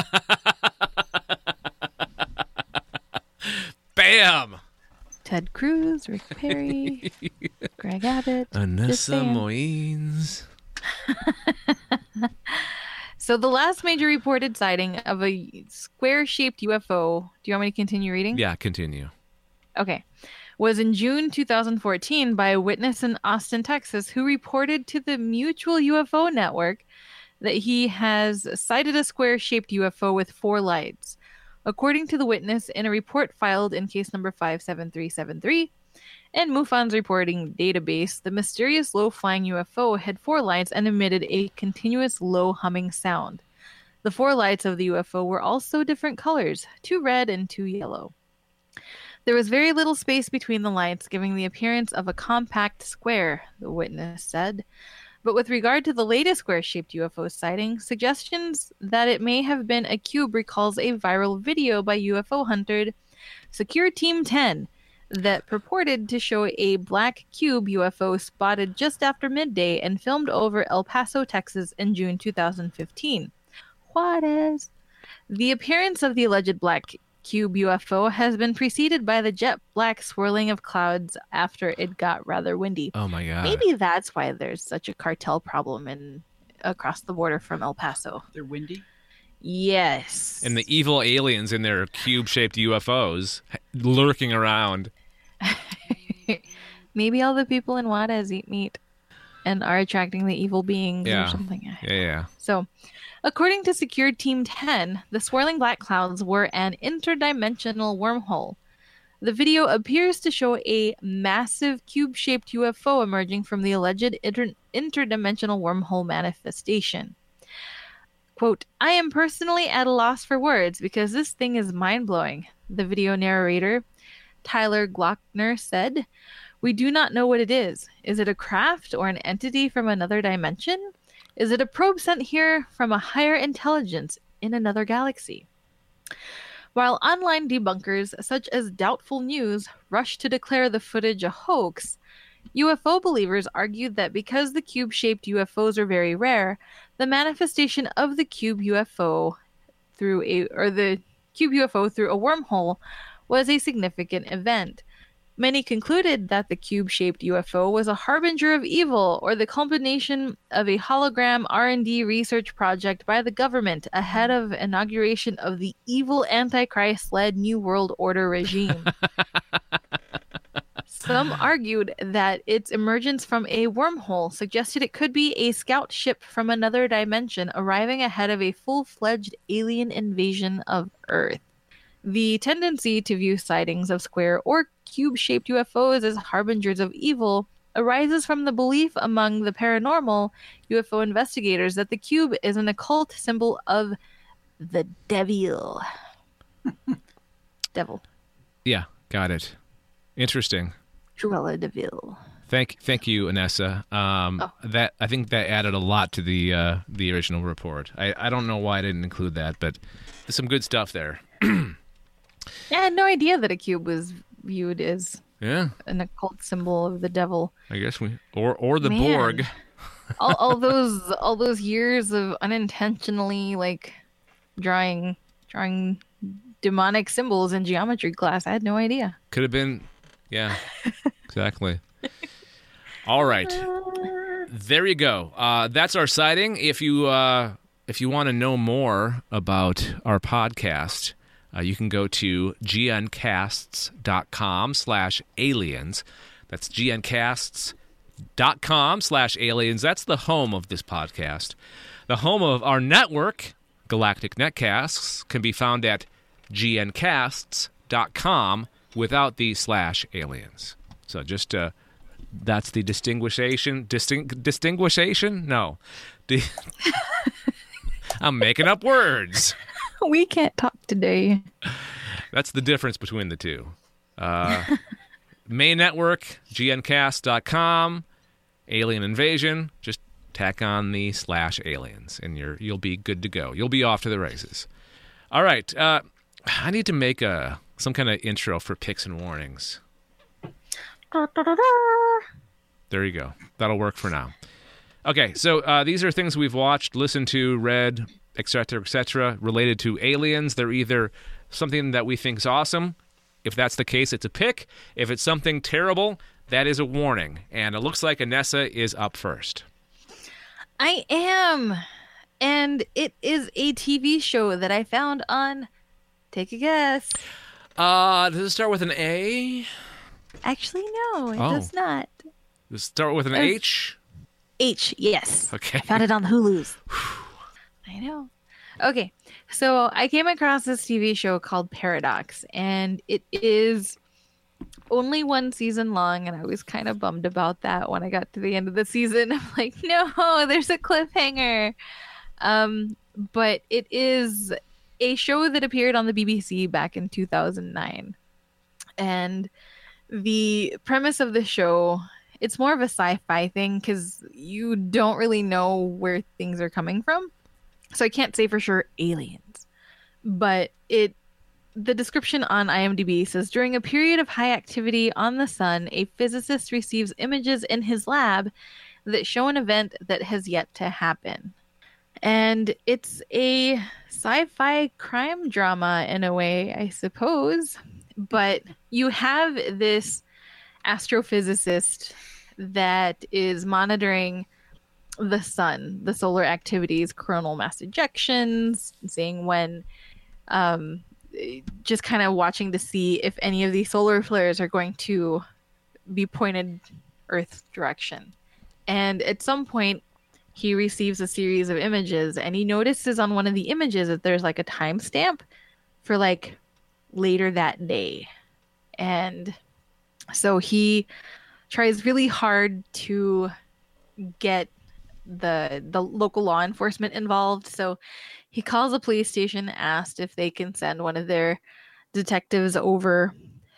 Bam! Ted Cruz, Rick Perry, Greg Abbott. Anessa Moines. So the last major reported sighting of a square-shaped UFO, do you want me to continue reading? Yeah, continue. Okay. Was in June 2014 by a witness in Austin, Texas, who reported to the Mutual UFO Network that he has sighted a square-shaped UFO with 4 lights. According to the witness, in a report filed in case number 57373, in MUFON's reporting database, the mysterious low-flying UFO had 4 lights and emitted a continuous low humming sound. The 4 lights of the UFO were also different colors, 2 red and 2 yellow. There was very little space between the lights, giving the appearance of a compact square, the witness said. But with regard to the latest square-shaped UFO sighting, suggestions that it may have been a cube recalls a viral video by UFO hunter Secure Team 10 that purported to show a black cube UFO spotted just after midday and filmed over El Paso, Texas in June 2015. Juarez. The appearance of the alleged black cube UFO has been preceded by the jet black swirling of clouds after it got rather windy. Oh my God. Maybe that's why there's such a cartel problem across the border from El Paso. They're windy? Yes. And the evil aliens in their cube-shaped UFOs lurking around. Maybe all the people in Juarez eat meat and are attracting the evil beings or something. Yeah. So, according to Secure Team 10, the swirling black clouds were an interdimensional wormhole. The video appears to show a massive cube-shaped UFO emerging from the alleged interdimensional wormhole manifestation. Quote, I am personally at a loss for words because this thing is mind-blowing, the video narrator, Tyler Glockner, said. We do not know what it is. Is it a craft or an entity from another dimension? Is it a probe sent here from a higher intelligence in another galaxy? While online debunkers such as Doubtful News rush to declare the footage a hoax, UFO believers argued that because the cube-shaped UFOs are very rare, the manifestation of the cube UFO through a wormhole was a significant event. Many concluded that the cube-shaped UFO was a harbinger of evil or the culmination of a hologram R&D research project by the government ahead of inauguration of the evil Antichrist-led New World Order regime. Some argued that its emergence from a wormhole suggested it could be a scout ship from another dimension arriving ahead of a full-fledged alien invasion of Earth. The tendency to view sightings of square or cube-shaped UFOs as harbingers of evil arises from the belief among the paranormal UFO investigators that the cube is an occult symbol of the devil. Devil. Yeah, got it. Interesting. Cruella de Vil. Thank you, Anessa. That I think that added a lot to the original report. I don't know why I didn't include that, but there's some good stuff there. I had no idea that a cube was viewed as an occult symbol of the devil. I guess or the Borg. all those years of unintentionally like drawing demonic symbols in geometry class. I had no idea. Could have been, yeah, exactly. All right, there you go. That's our sighting. If you want to know more about our podcast, you can go to gncasts.com/aliens. That's gncasts.com/aliens. That's the home of this podcast. The home of our network, Galactic Netcasts, can be found at gncasts.com without the /aliens. So just that's the distinguishation. No. I'm making up words. We can't talk today. That's the difference between the two. Main network, gncast.com, Alien Invasion, just tack on the /aliens, and you'll be good to go. You'll be off to the races. All right. I need to make some kind of intro for picks and warnings. There you go. That'll work for now. Okay, so these are things we've watched, listened to, read, etc., related to aliens. They're either something that we think is awesome. If that's the case, it's a pick. If it's something terrible, that is a warning. And it looks like Anessa is up first. I am. And it is a TV show that I found on, take a guess. Does it start with an A? Actually, no, it does not. Does it start with an H? H, yes. Okay. I found it on Hulu's. I know. Okay, so I came across this TV show called Paradox, and it is only one season long, and I was kind of bummed about that when I got to the end of the season. I'm like, no, there's a cliffhanger. But it is a show that appeared on the BBC back in 2009. And the premise of the show, it's more of a sci-fi thing because you don't really know where things are coming from. So I can't say for sure aliens. But the description on IMDb says, during a period of high activity on the sun, a physicist receives images in his lab that show an event that has yet to happen. And it's a sci-fi crime drama in a way, I suppose. But you have this astrophysicist that is monitoring the sun, the solar activities, coronal mass ejections, seeing when, just kind of watching to see if any of these solar flares are going to be pointed Earth direction. And at some point, he receives a series of images, and he notices on one of the images that there's like a timestamp for like later that day. And so he tries really hard to get the local law enforcement involved. So he calls a police station, asked if they can send one of their detectives over.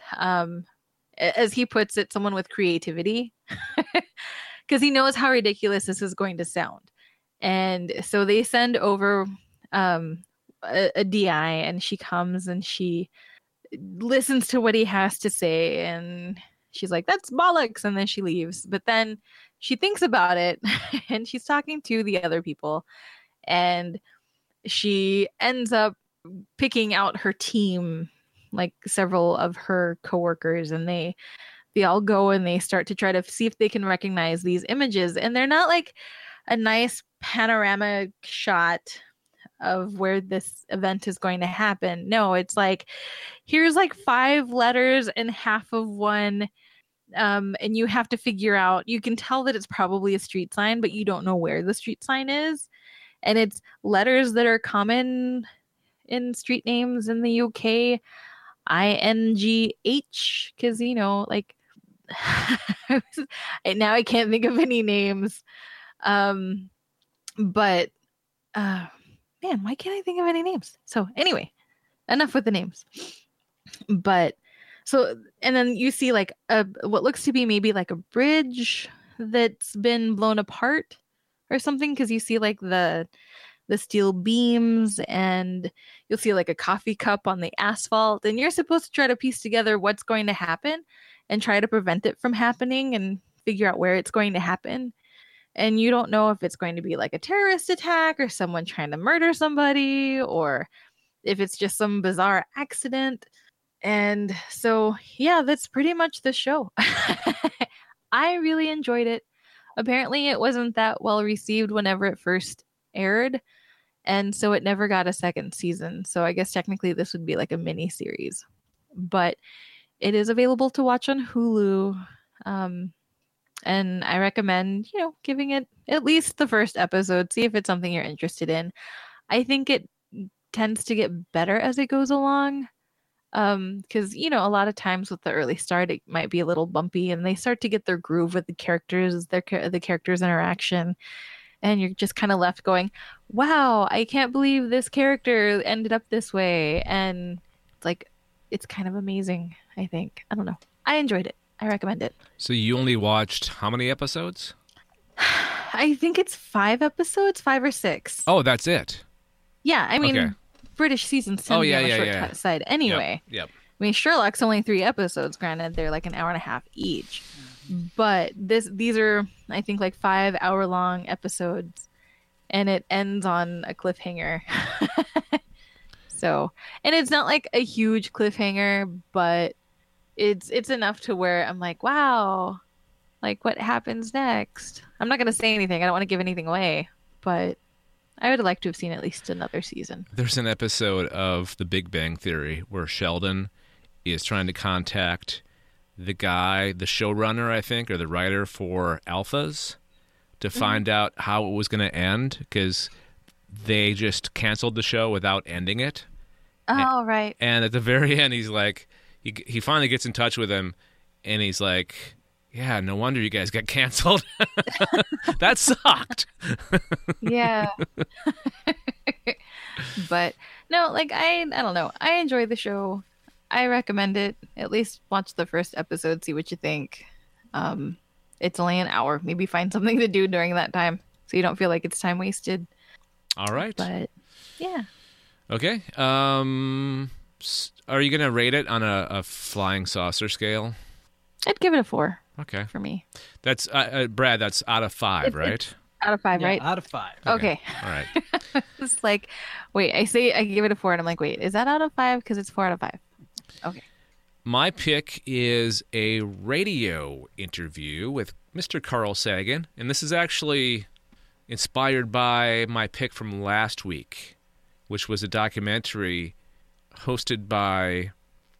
As he puts it, someone with creativity, because he knows how ridiculous this is going to sound. And so they send over a DI, and she comes and she listens to what he has to say, and she's like, that's bollocks. And then she leaves. But then she thinks about it and she's talking to the other people. And she ends up picking out her team, like several of her coworkers, and they all go and they start to try to see if they can recognize these images. And they're not like a nice panoramic shot of where this event is going to happen. No, it's like, here's like 5 letters and half of one. And you have to figure out, you can tell that it's probably a street sign, but you don't know where the street sign is. And it's letters that are common in street names in the UK, INGH, because, you know, like, now I can't think of any names. But man, why can't I think of any names? So anyway, enough with the names. But so, and then you see like what looks to be maybe like a bridge that's been blown apart or something, because you see like the steel beams, and you'll see like a coffee cup on the asphalt, and you're supposed to try to piece together what's going to happen and try to prevent it from happening and figure out where it's going to happen. And you don't know if it's going to be like a terrorist attack or someone trying to murder somebody, or if it's just some bizarre accident. And so, yeah, that's pretty much the show. I really enjoyed it. Apparently, it wasn't that well received whenever it first aired, and so it never got a second season. So I guess technically this would be like a mini series, but it is available to watch on Hulu. And I recommend, you know, giving it at least the first episode, see if it's something you're interested in. I think it tends to get better as it goes along. Because, you know, a lot of times with the early start, it might be a little bumpy, and they start to get their groove with the characters, the characters' interaction. And you're just kind of left going, wow, I can't believe this character ended up this way. And it's like, it's kind of amazing, I think. I don't know. I enjoyed it. I recommend it. So you only watched how many episodes? I think it's 5 episodes, 5 or 6. Oh, that's it. Yeah, I mean, okay. British seasons tend to be on the short side anyway. Yep. I mean, Sherlock's only 3 episodes. Granted, they're like an hour and a half each. But these are, I think, like 5-hour-long episodes, and it ends on a cliffhanger. So, and it's not like a huge cliffhanger, but it's enough to where I'm like, wow, like what happens next? I'm not going to say anything. I don't want to give anything away, but I would like to have seen at least another season. There's an episode of The Big Bang Theory where Sheldon is trying to contact the guy, the showrunner, I think, or the writer for Alphas, to find out how it was going to end, because they just canceled the show without ending it. Oh, right. And at the very end, he's like, he finally gets in touch with him, and he's like, yeah, no wonder you guys got canceled. That sucked. Yeah. But no, like I don't know. I enjoy the show. I recommend it. At least watch the first episode, see what you think. It's only an hour. Maybe find something to do during that time so you don't feel like it's time wasted. All right. But yeah. Okay. Are you going to rate it on a flying saucer scale? I'd give it a 4. Okay. For me. That's Brad, that's out of 5, right? Out of 5, right? Out of 5. Okay. All right. It's like, wait, I give it a 4, and I'm like, wait, is that out of 5? Because it's 4 out of 5. Okay. My pick is a radio interview with Mr. Carl Sagan, and this is actually inspired by my pick from last week, which was a documentary hosted by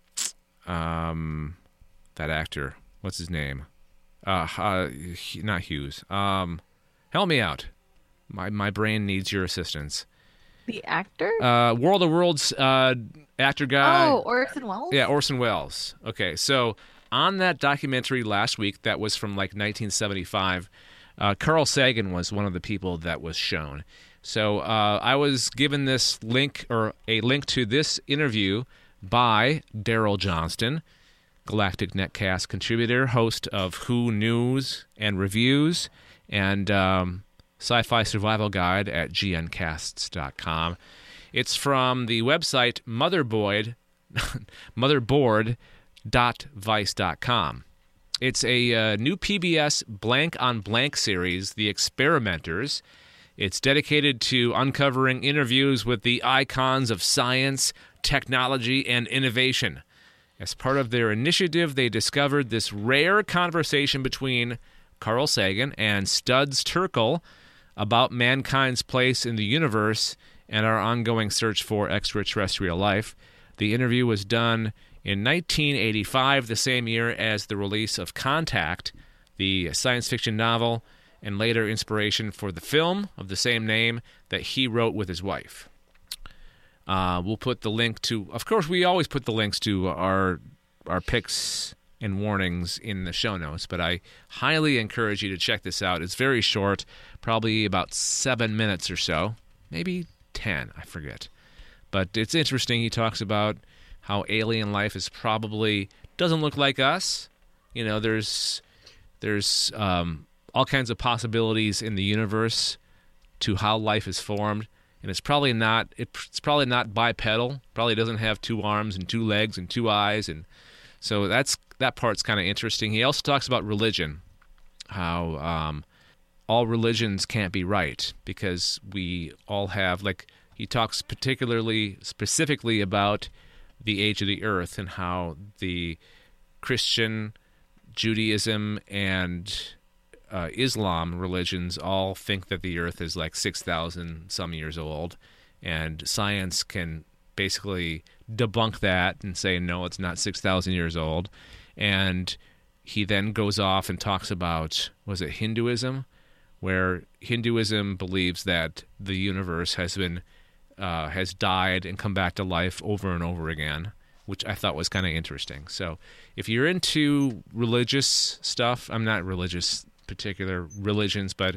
that actor. What's his name? Not Hughes. Help me out. My brain needs your assistance. The actor? World of Worlds actor guy. Oh, Orson Welles? Yeah, Orson Welles. Okay, so on that documentary last week that was from like 1975, Carl Sagan was one of the people that was shown. So I was given this link, or a link to this interview by Daryl Johnston, Galactic Netcast contributor, host of Who News and Reviews, and Sci-Fi Survival Guide at gncasts.com. It's from the website motherboard.vice.com. It's a new PBS blank-on-blank series, The Experimenters. It's dedicated to uncovering interviews with the icons of science, technology, and innovation. As part of their initiative, they discovered this rare conversation between Carl Sagan and Studs Terkel about mankind's place in the universe and our ongoing search for extraterrestrial life. The interview was done in 1985, the same year as the release of Contact, the science fiction novel, and later inspiration for the film of the same name that he wrote with his wife. We'll put the link to, of course, we always put the links to our picks and warnings in the show notes, but I highly encourage you to check this out. It's very short, probably about 7 minutes or so, maybe 10, I forget. But it's interesting. He talks about how alien life is probably doesn't look like us. You know, there's all kinds of possibilities in the universe to how life is formed, and it's probably not bipedal. Probably doesn't have 2 arms and 2 legs and 2 eyes, and so that part's kind of interesting. He also talks about religion, how all religions can't be right because we all have, like, he talks specifically about the age of the earth and how the Christian, Judaism, and Islam religions all think that the earth is like 6,000 some years old, and science can basically debunk that and say, no, it's not 6,000 years old. And he then goes off and talks about, was it Hinduism? Where Hinduism believes that the universe has died and come back to life over and over again, which I thought was kind of interesting. So if you're into religious stuff, I'm not religious, particular religions, but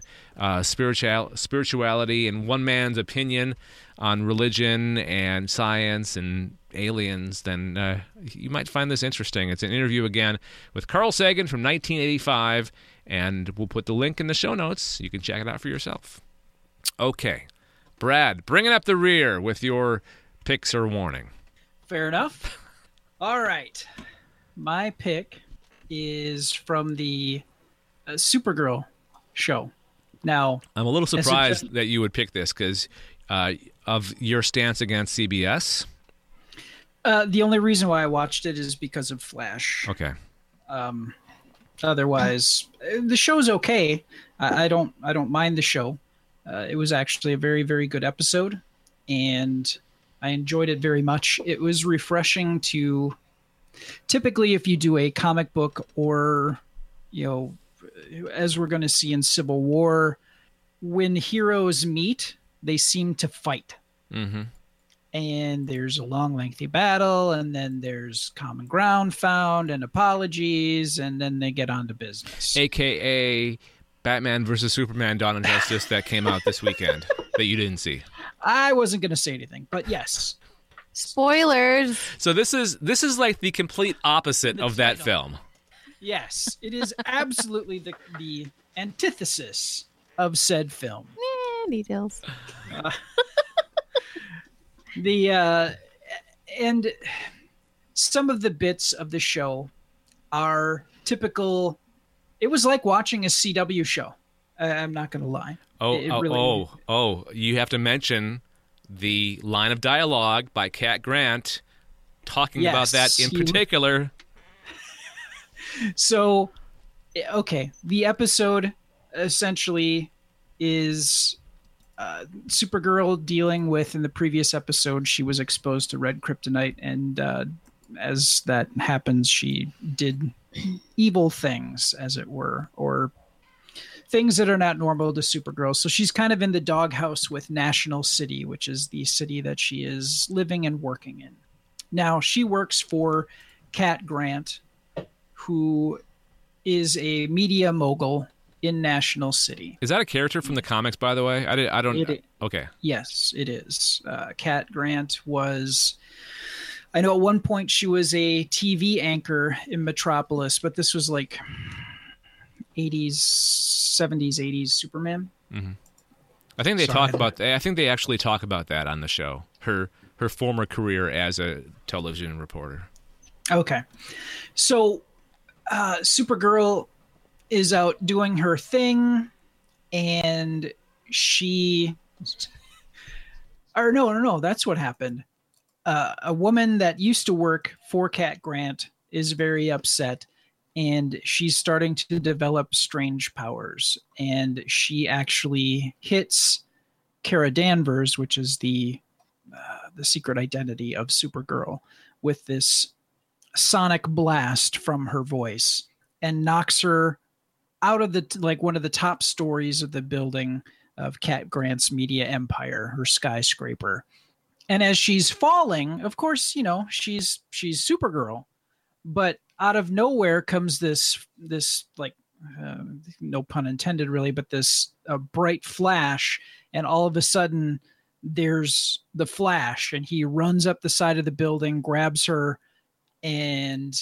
spirituality and one man's opinion on religion and science and aliens, then you might find this interesting. It's an interview again with Carl Sagan from 1985, and we'll put the link in the show notes. You can check it out for yourself. Okay, Brad, bringing up the rear with your picks or warning. Fair enough. All right. My pick is from the Supergirl show. Now, I'm a little surprised that you would pick this because of your stance against CBS. The only reason why I watched it is because of Flash. Okay. Otherwise, the show's okay. I don't mind the show. It was actually a very, very good episode, and I enjoyed it very much. It was refreshing to, typically if you do a comic book or, you know, as we're going to see in Civil War, when heroes meet, they seem to fight. Mm-hmm. And there's a long, lengthy battle, and then there's common ground found and apologies, and then they get on to business. AKA Batman versus Superman Dawn of Justice that came out this weekend that you didn't see. I wasn't going to say anything, but yes. Spoilers. So this is like the complete opposite of that film. Yes, it is absolutely the antithesis of said film. Details. And some of the bits of the show are typical. It was like watching a CW show. I'm not going to lie. You have to mention the line of dialogue by Cat Grant talking about that in particular. So, okay, the episode essentially is Supergirl dealing with, in the previous episode, she was exposed to red kryptonite, and as that happens, she did evil things, as it were, or things that are not normal to Supergirl. So she's kind of in the doghouse with National City, which is the city that she is living and working in. Now, she works for Cat Grant, who is a media mogul in National City. Is that a character from the comics, by the way? I don't. Okay. Yes, it is. Cat Grant was. I know at one point she was a TV anchor in Metropolis, but this was like 80s, 70s, 80s Superman. Mm-hmm. I think they talk about that. I think they actually talk about that on the show. Her former career as a television reporter. Okay, so Supergirl is out doing her thing, and no, that's what happened. A woman that used to work for Cat Grant is very upset, and she's starting to develop strange powers, and she actually hits Kara Danvers, which is the secret identity of Supergirl, with this sonic blast from her voice, and knocks her out of one of the top stories of the building of Cat Grant's media empire, her skyscraper. And as she's falling, of course, she's Supergirl, but out of nowhere comes this no pun intended really, but this bright flash, and all of a sudden there's the Flash, and he runs up the side of the building, grabs her, and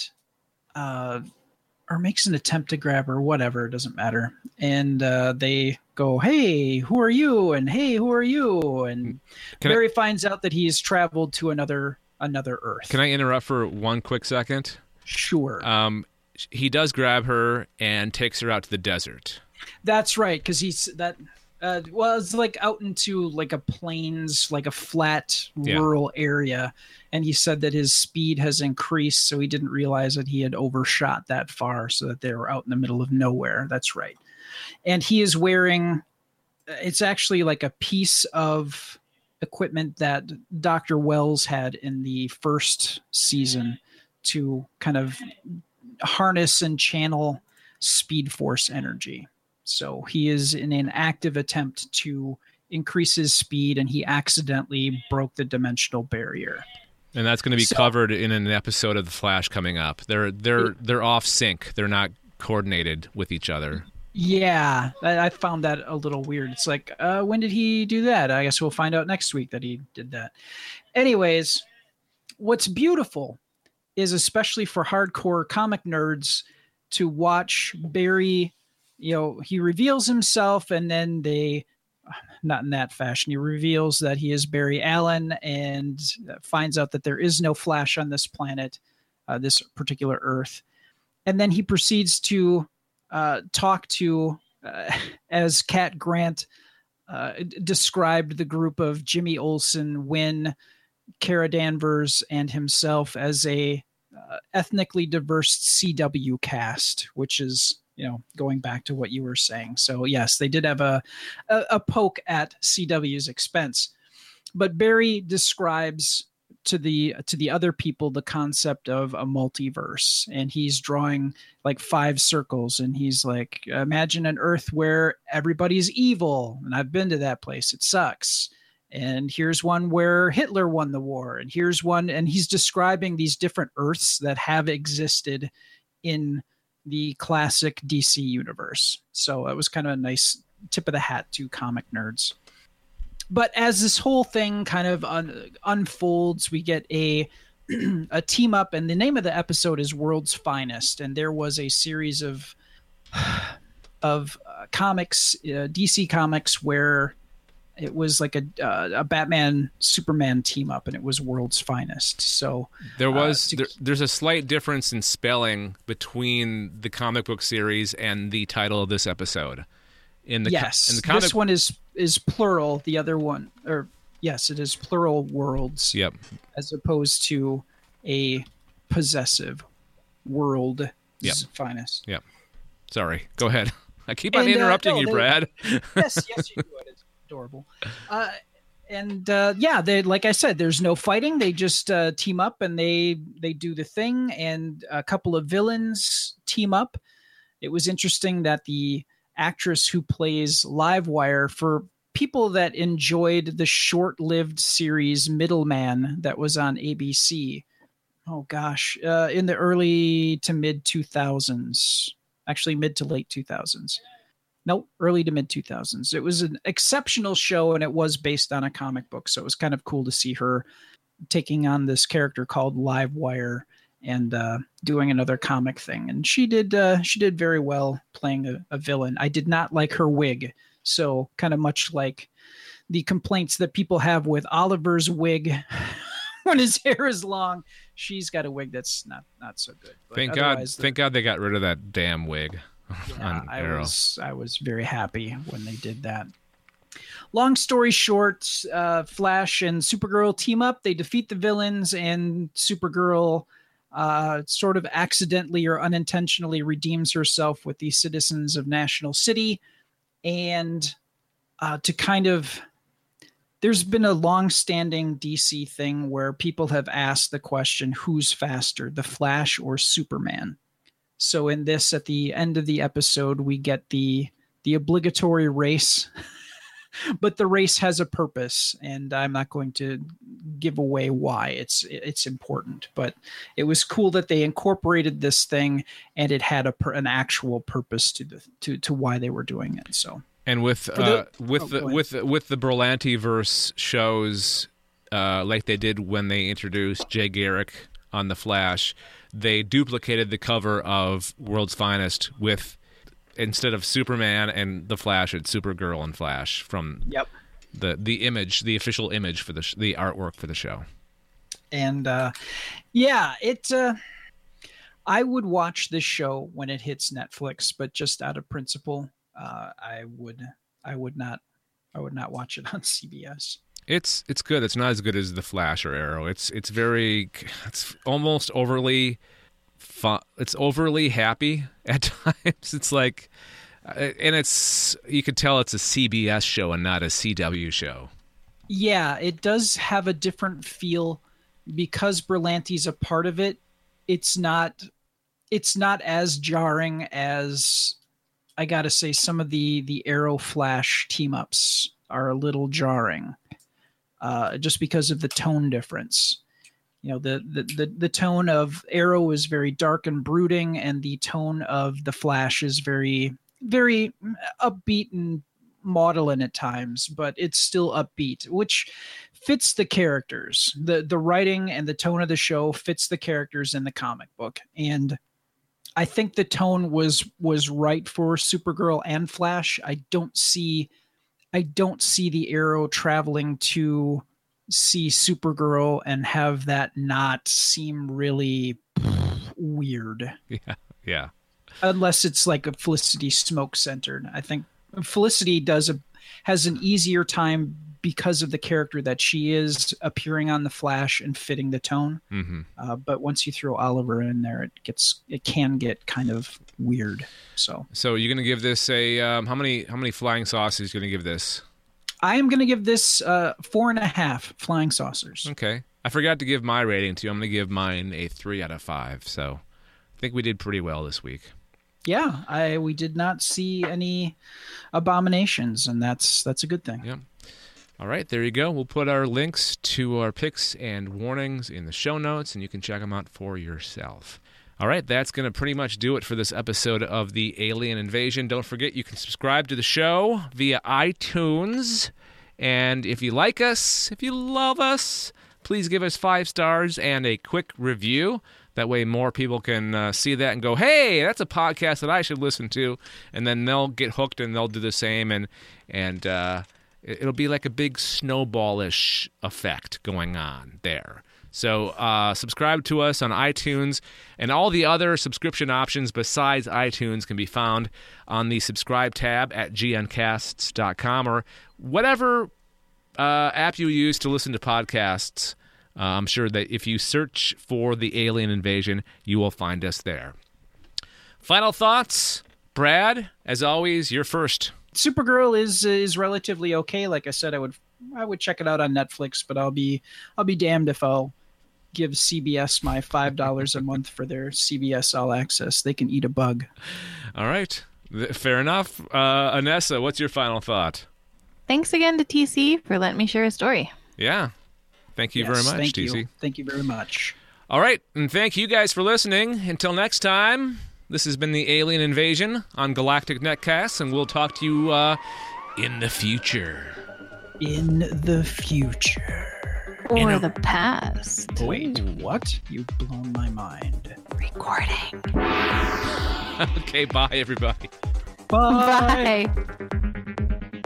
or makes an attempt to grab her, whatever, it doesn't matter. And they go, "Hey, who are you?" And "Hey, who are you?" And Barry finds out that he's traveled to another Earth. Can I interrupt for one quick second? Sure. He does grab her and takes her out to the desert. That's right, because it's like out into like a plains, like a flat rural area. And he said that his speed has increased, so he didn't realize that he had overshot that far, so that they were out in the middle of nowhere. That's right. And he is wearing, it's actually like a piece of equipment that Dr. Wells had in the first season to kind of harness and channel Speed Force energy. So he is in an active attempt to increase his speed, and he accidentally broke the dimensional barrier. And that's going to be covered in an episode of The Flash coming up. They're off sync. They're not coordinated with each other. Yeah, I found that a little weird. It's like, when did he do that? I guess we'll find out next week that he did that. Anyways, what's beautiful is, especially for hardcore comic nerds, to watch Barry, he reveals himself, and then not in that fashion, he reveals that he is Barry Allen, and finds out that there is no Flash on this planet, this particular Earth. And then he proceeds to talk to, as Cat Grant described the group of Jimmy Olsen, Wynn, Kara Danvers, and himself as a ethnically diverse CW cast, which is, going back to what you were saying. So yes, they did have a poke at CW's expense, but Barry describes to the other people the concept of a multiverse, and he's drawing like 5 circles, and he's like, imagine an Earth where everybody's evil, and I've been to that place, it sucks. And here's one where Hitler won the war, and here's one, and he's describing these different Earths that have existed in the classic DC universe. So it was kind of a nice tip of the hat to comic nerds. But as this whole thing kind of unfolds, we get a team up, and the name of the episode is World's Finest. And there was a series of comics, DC comics, where it was like a Batman Superman team up, and it was World's Finest. So there's a slight difference in spelling between the comic book series and the title of this episode. This one is plural. The other one, it is plural worlds. Yep. As opposed to a possessive World's Finest. Yep. Sorry. Go ahead. I keep on interrupting you, Brad. Yes, you do. It's adorable. They, like I said, there's no fighting. They just team up, and they do the thing, and a couple of villains team up. It was interesting that the actress who plays Livewire, for people that enjoyed the short-lived series Middleman that was on ABC, in the early to mid 2000s, actually mid to late 2000s. Nope, early to mid 2000s. It was an exceptional show, and it was based on a comic book, so it was kind of cool to see her taking on this character called Livewire and doing another comic thing. And she did very well playing a villain. I did not like her wig, so kind of much like the complaints that people have with Oliver's wig when his hair is long, she's got a wig that's not so good. But thank God they got rid of that damn wig on Arrow. I was very happy when they did that. Long story short, Flash and Supergirl team up. They defeat the villains, and Supergirl sort of accidentally or unintentionally redeems herself with the citizens of National City. And to kind of... There's been a long-standing DC thing where people have asked the question, who's faster, the Flash or Superman? So in this, at the end of the episode, we get the obligatory race. But the race has a purpose, and I'm not going to give away why it's important. But it was cool that they incorporated this thing, and it had an actual purpose to why they were doing it. So, and with the Berlanti-verse shows, like they did when they introduced Jay Garrick on the Flash, they duplicated the cover of World's Finest with. Instead of Superman and the Flash, it's Supergirl and Flash from the image, the official image for the artwork for the show. And I would watch this show when it hits Netflix, but just out of principle, I would not watch it on CBS. It's good. It's not as good as the Flash or Arrow. It's almost overly. It's overly happy at times. It's like, and you could tell it's a CBS show and not a CW show. Yeah, it does have a different feel because Berlanti's a part of it. It's not as jarring as, I gotta say, some of the Arrow Flash team ups are a little jarring, just because of the tone difference. You know, the tone of Arrow is very dark and brooding, and the tone of the Flash is very, very upbeat and maudlin at times, but it's still upbeat, which fits the characters. The writing and the tone of the show fits the characters in the comic book, and I think the tone was right for Supergirl and Flash. I don't see the Arrow traveling to see Supergirl and have that not seem really weird. Yeah. Unless it's like a Felicity Smoke centered. I think Felicity has an easier time because of the character that she is appearing on the Flash and fitting the tone. Mm-hmm. But once you throw Oliver in there, it can get kind of weird. So you're gonna give this a how many flying saucers are you gonna give this? I am going to give this 4.5 flying saucers. Okay. I forgot to give my rating, too. I'm going to give mine a 3 out of 5. So I think we did pretty well this week. Yeah, we did not see any abominations, and that's a good thing. Yeah. All right, there you go. We'll put our links to our picks and warnings in the show notes, and you can check them out for yourself. All right, that's going to pretty much do it for this episode of the Alien Invasion. Don't forget, you can subscribe to the show via iTunes. And if you like us, if you love us, please give us 5 stars and a quick review. That way more people can see that and go, hey, that's a podcast that I should listen to. And then they'll get hooked and they'll do the same. And it'll be like a big snowballish effect going on there. So subscribe to us on iTunes, and all the other subscription options besides iTunes can be found on the subscribe tab at gncasts.com or whatever app you use to listen to podcasts. I'm sure that if you search for the Alien Invasion, you will find us there. Final thoughts? Brad, as always, you're first. Supergirl is relatively okay. Like I said, I would check it out on Netflix, but I'll be damned if I'll give CBS my $5 a month for their CBS All Access. They can eat a bug. All right. Fair enough. Anessa, what's your final thought? Thanks again to TC for letting me share a story. Yeah. Thank you very much, TC. Thank you very much. All right. And thank you guys for listening. Until next time, this has been the Alien Invasion on Galactic Netcasts, and we'll talk to you in the future. In the future. Or the past. Wait, what? You've blown my mind. Recording. Okay, bye, everybody. Bye.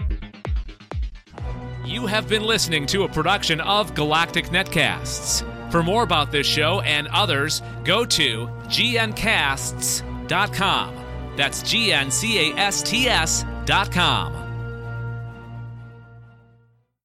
You have been listening to a production of Galactic Netcasts. For more about this show and others, go to gncasts.com. That's GNCASTS.com.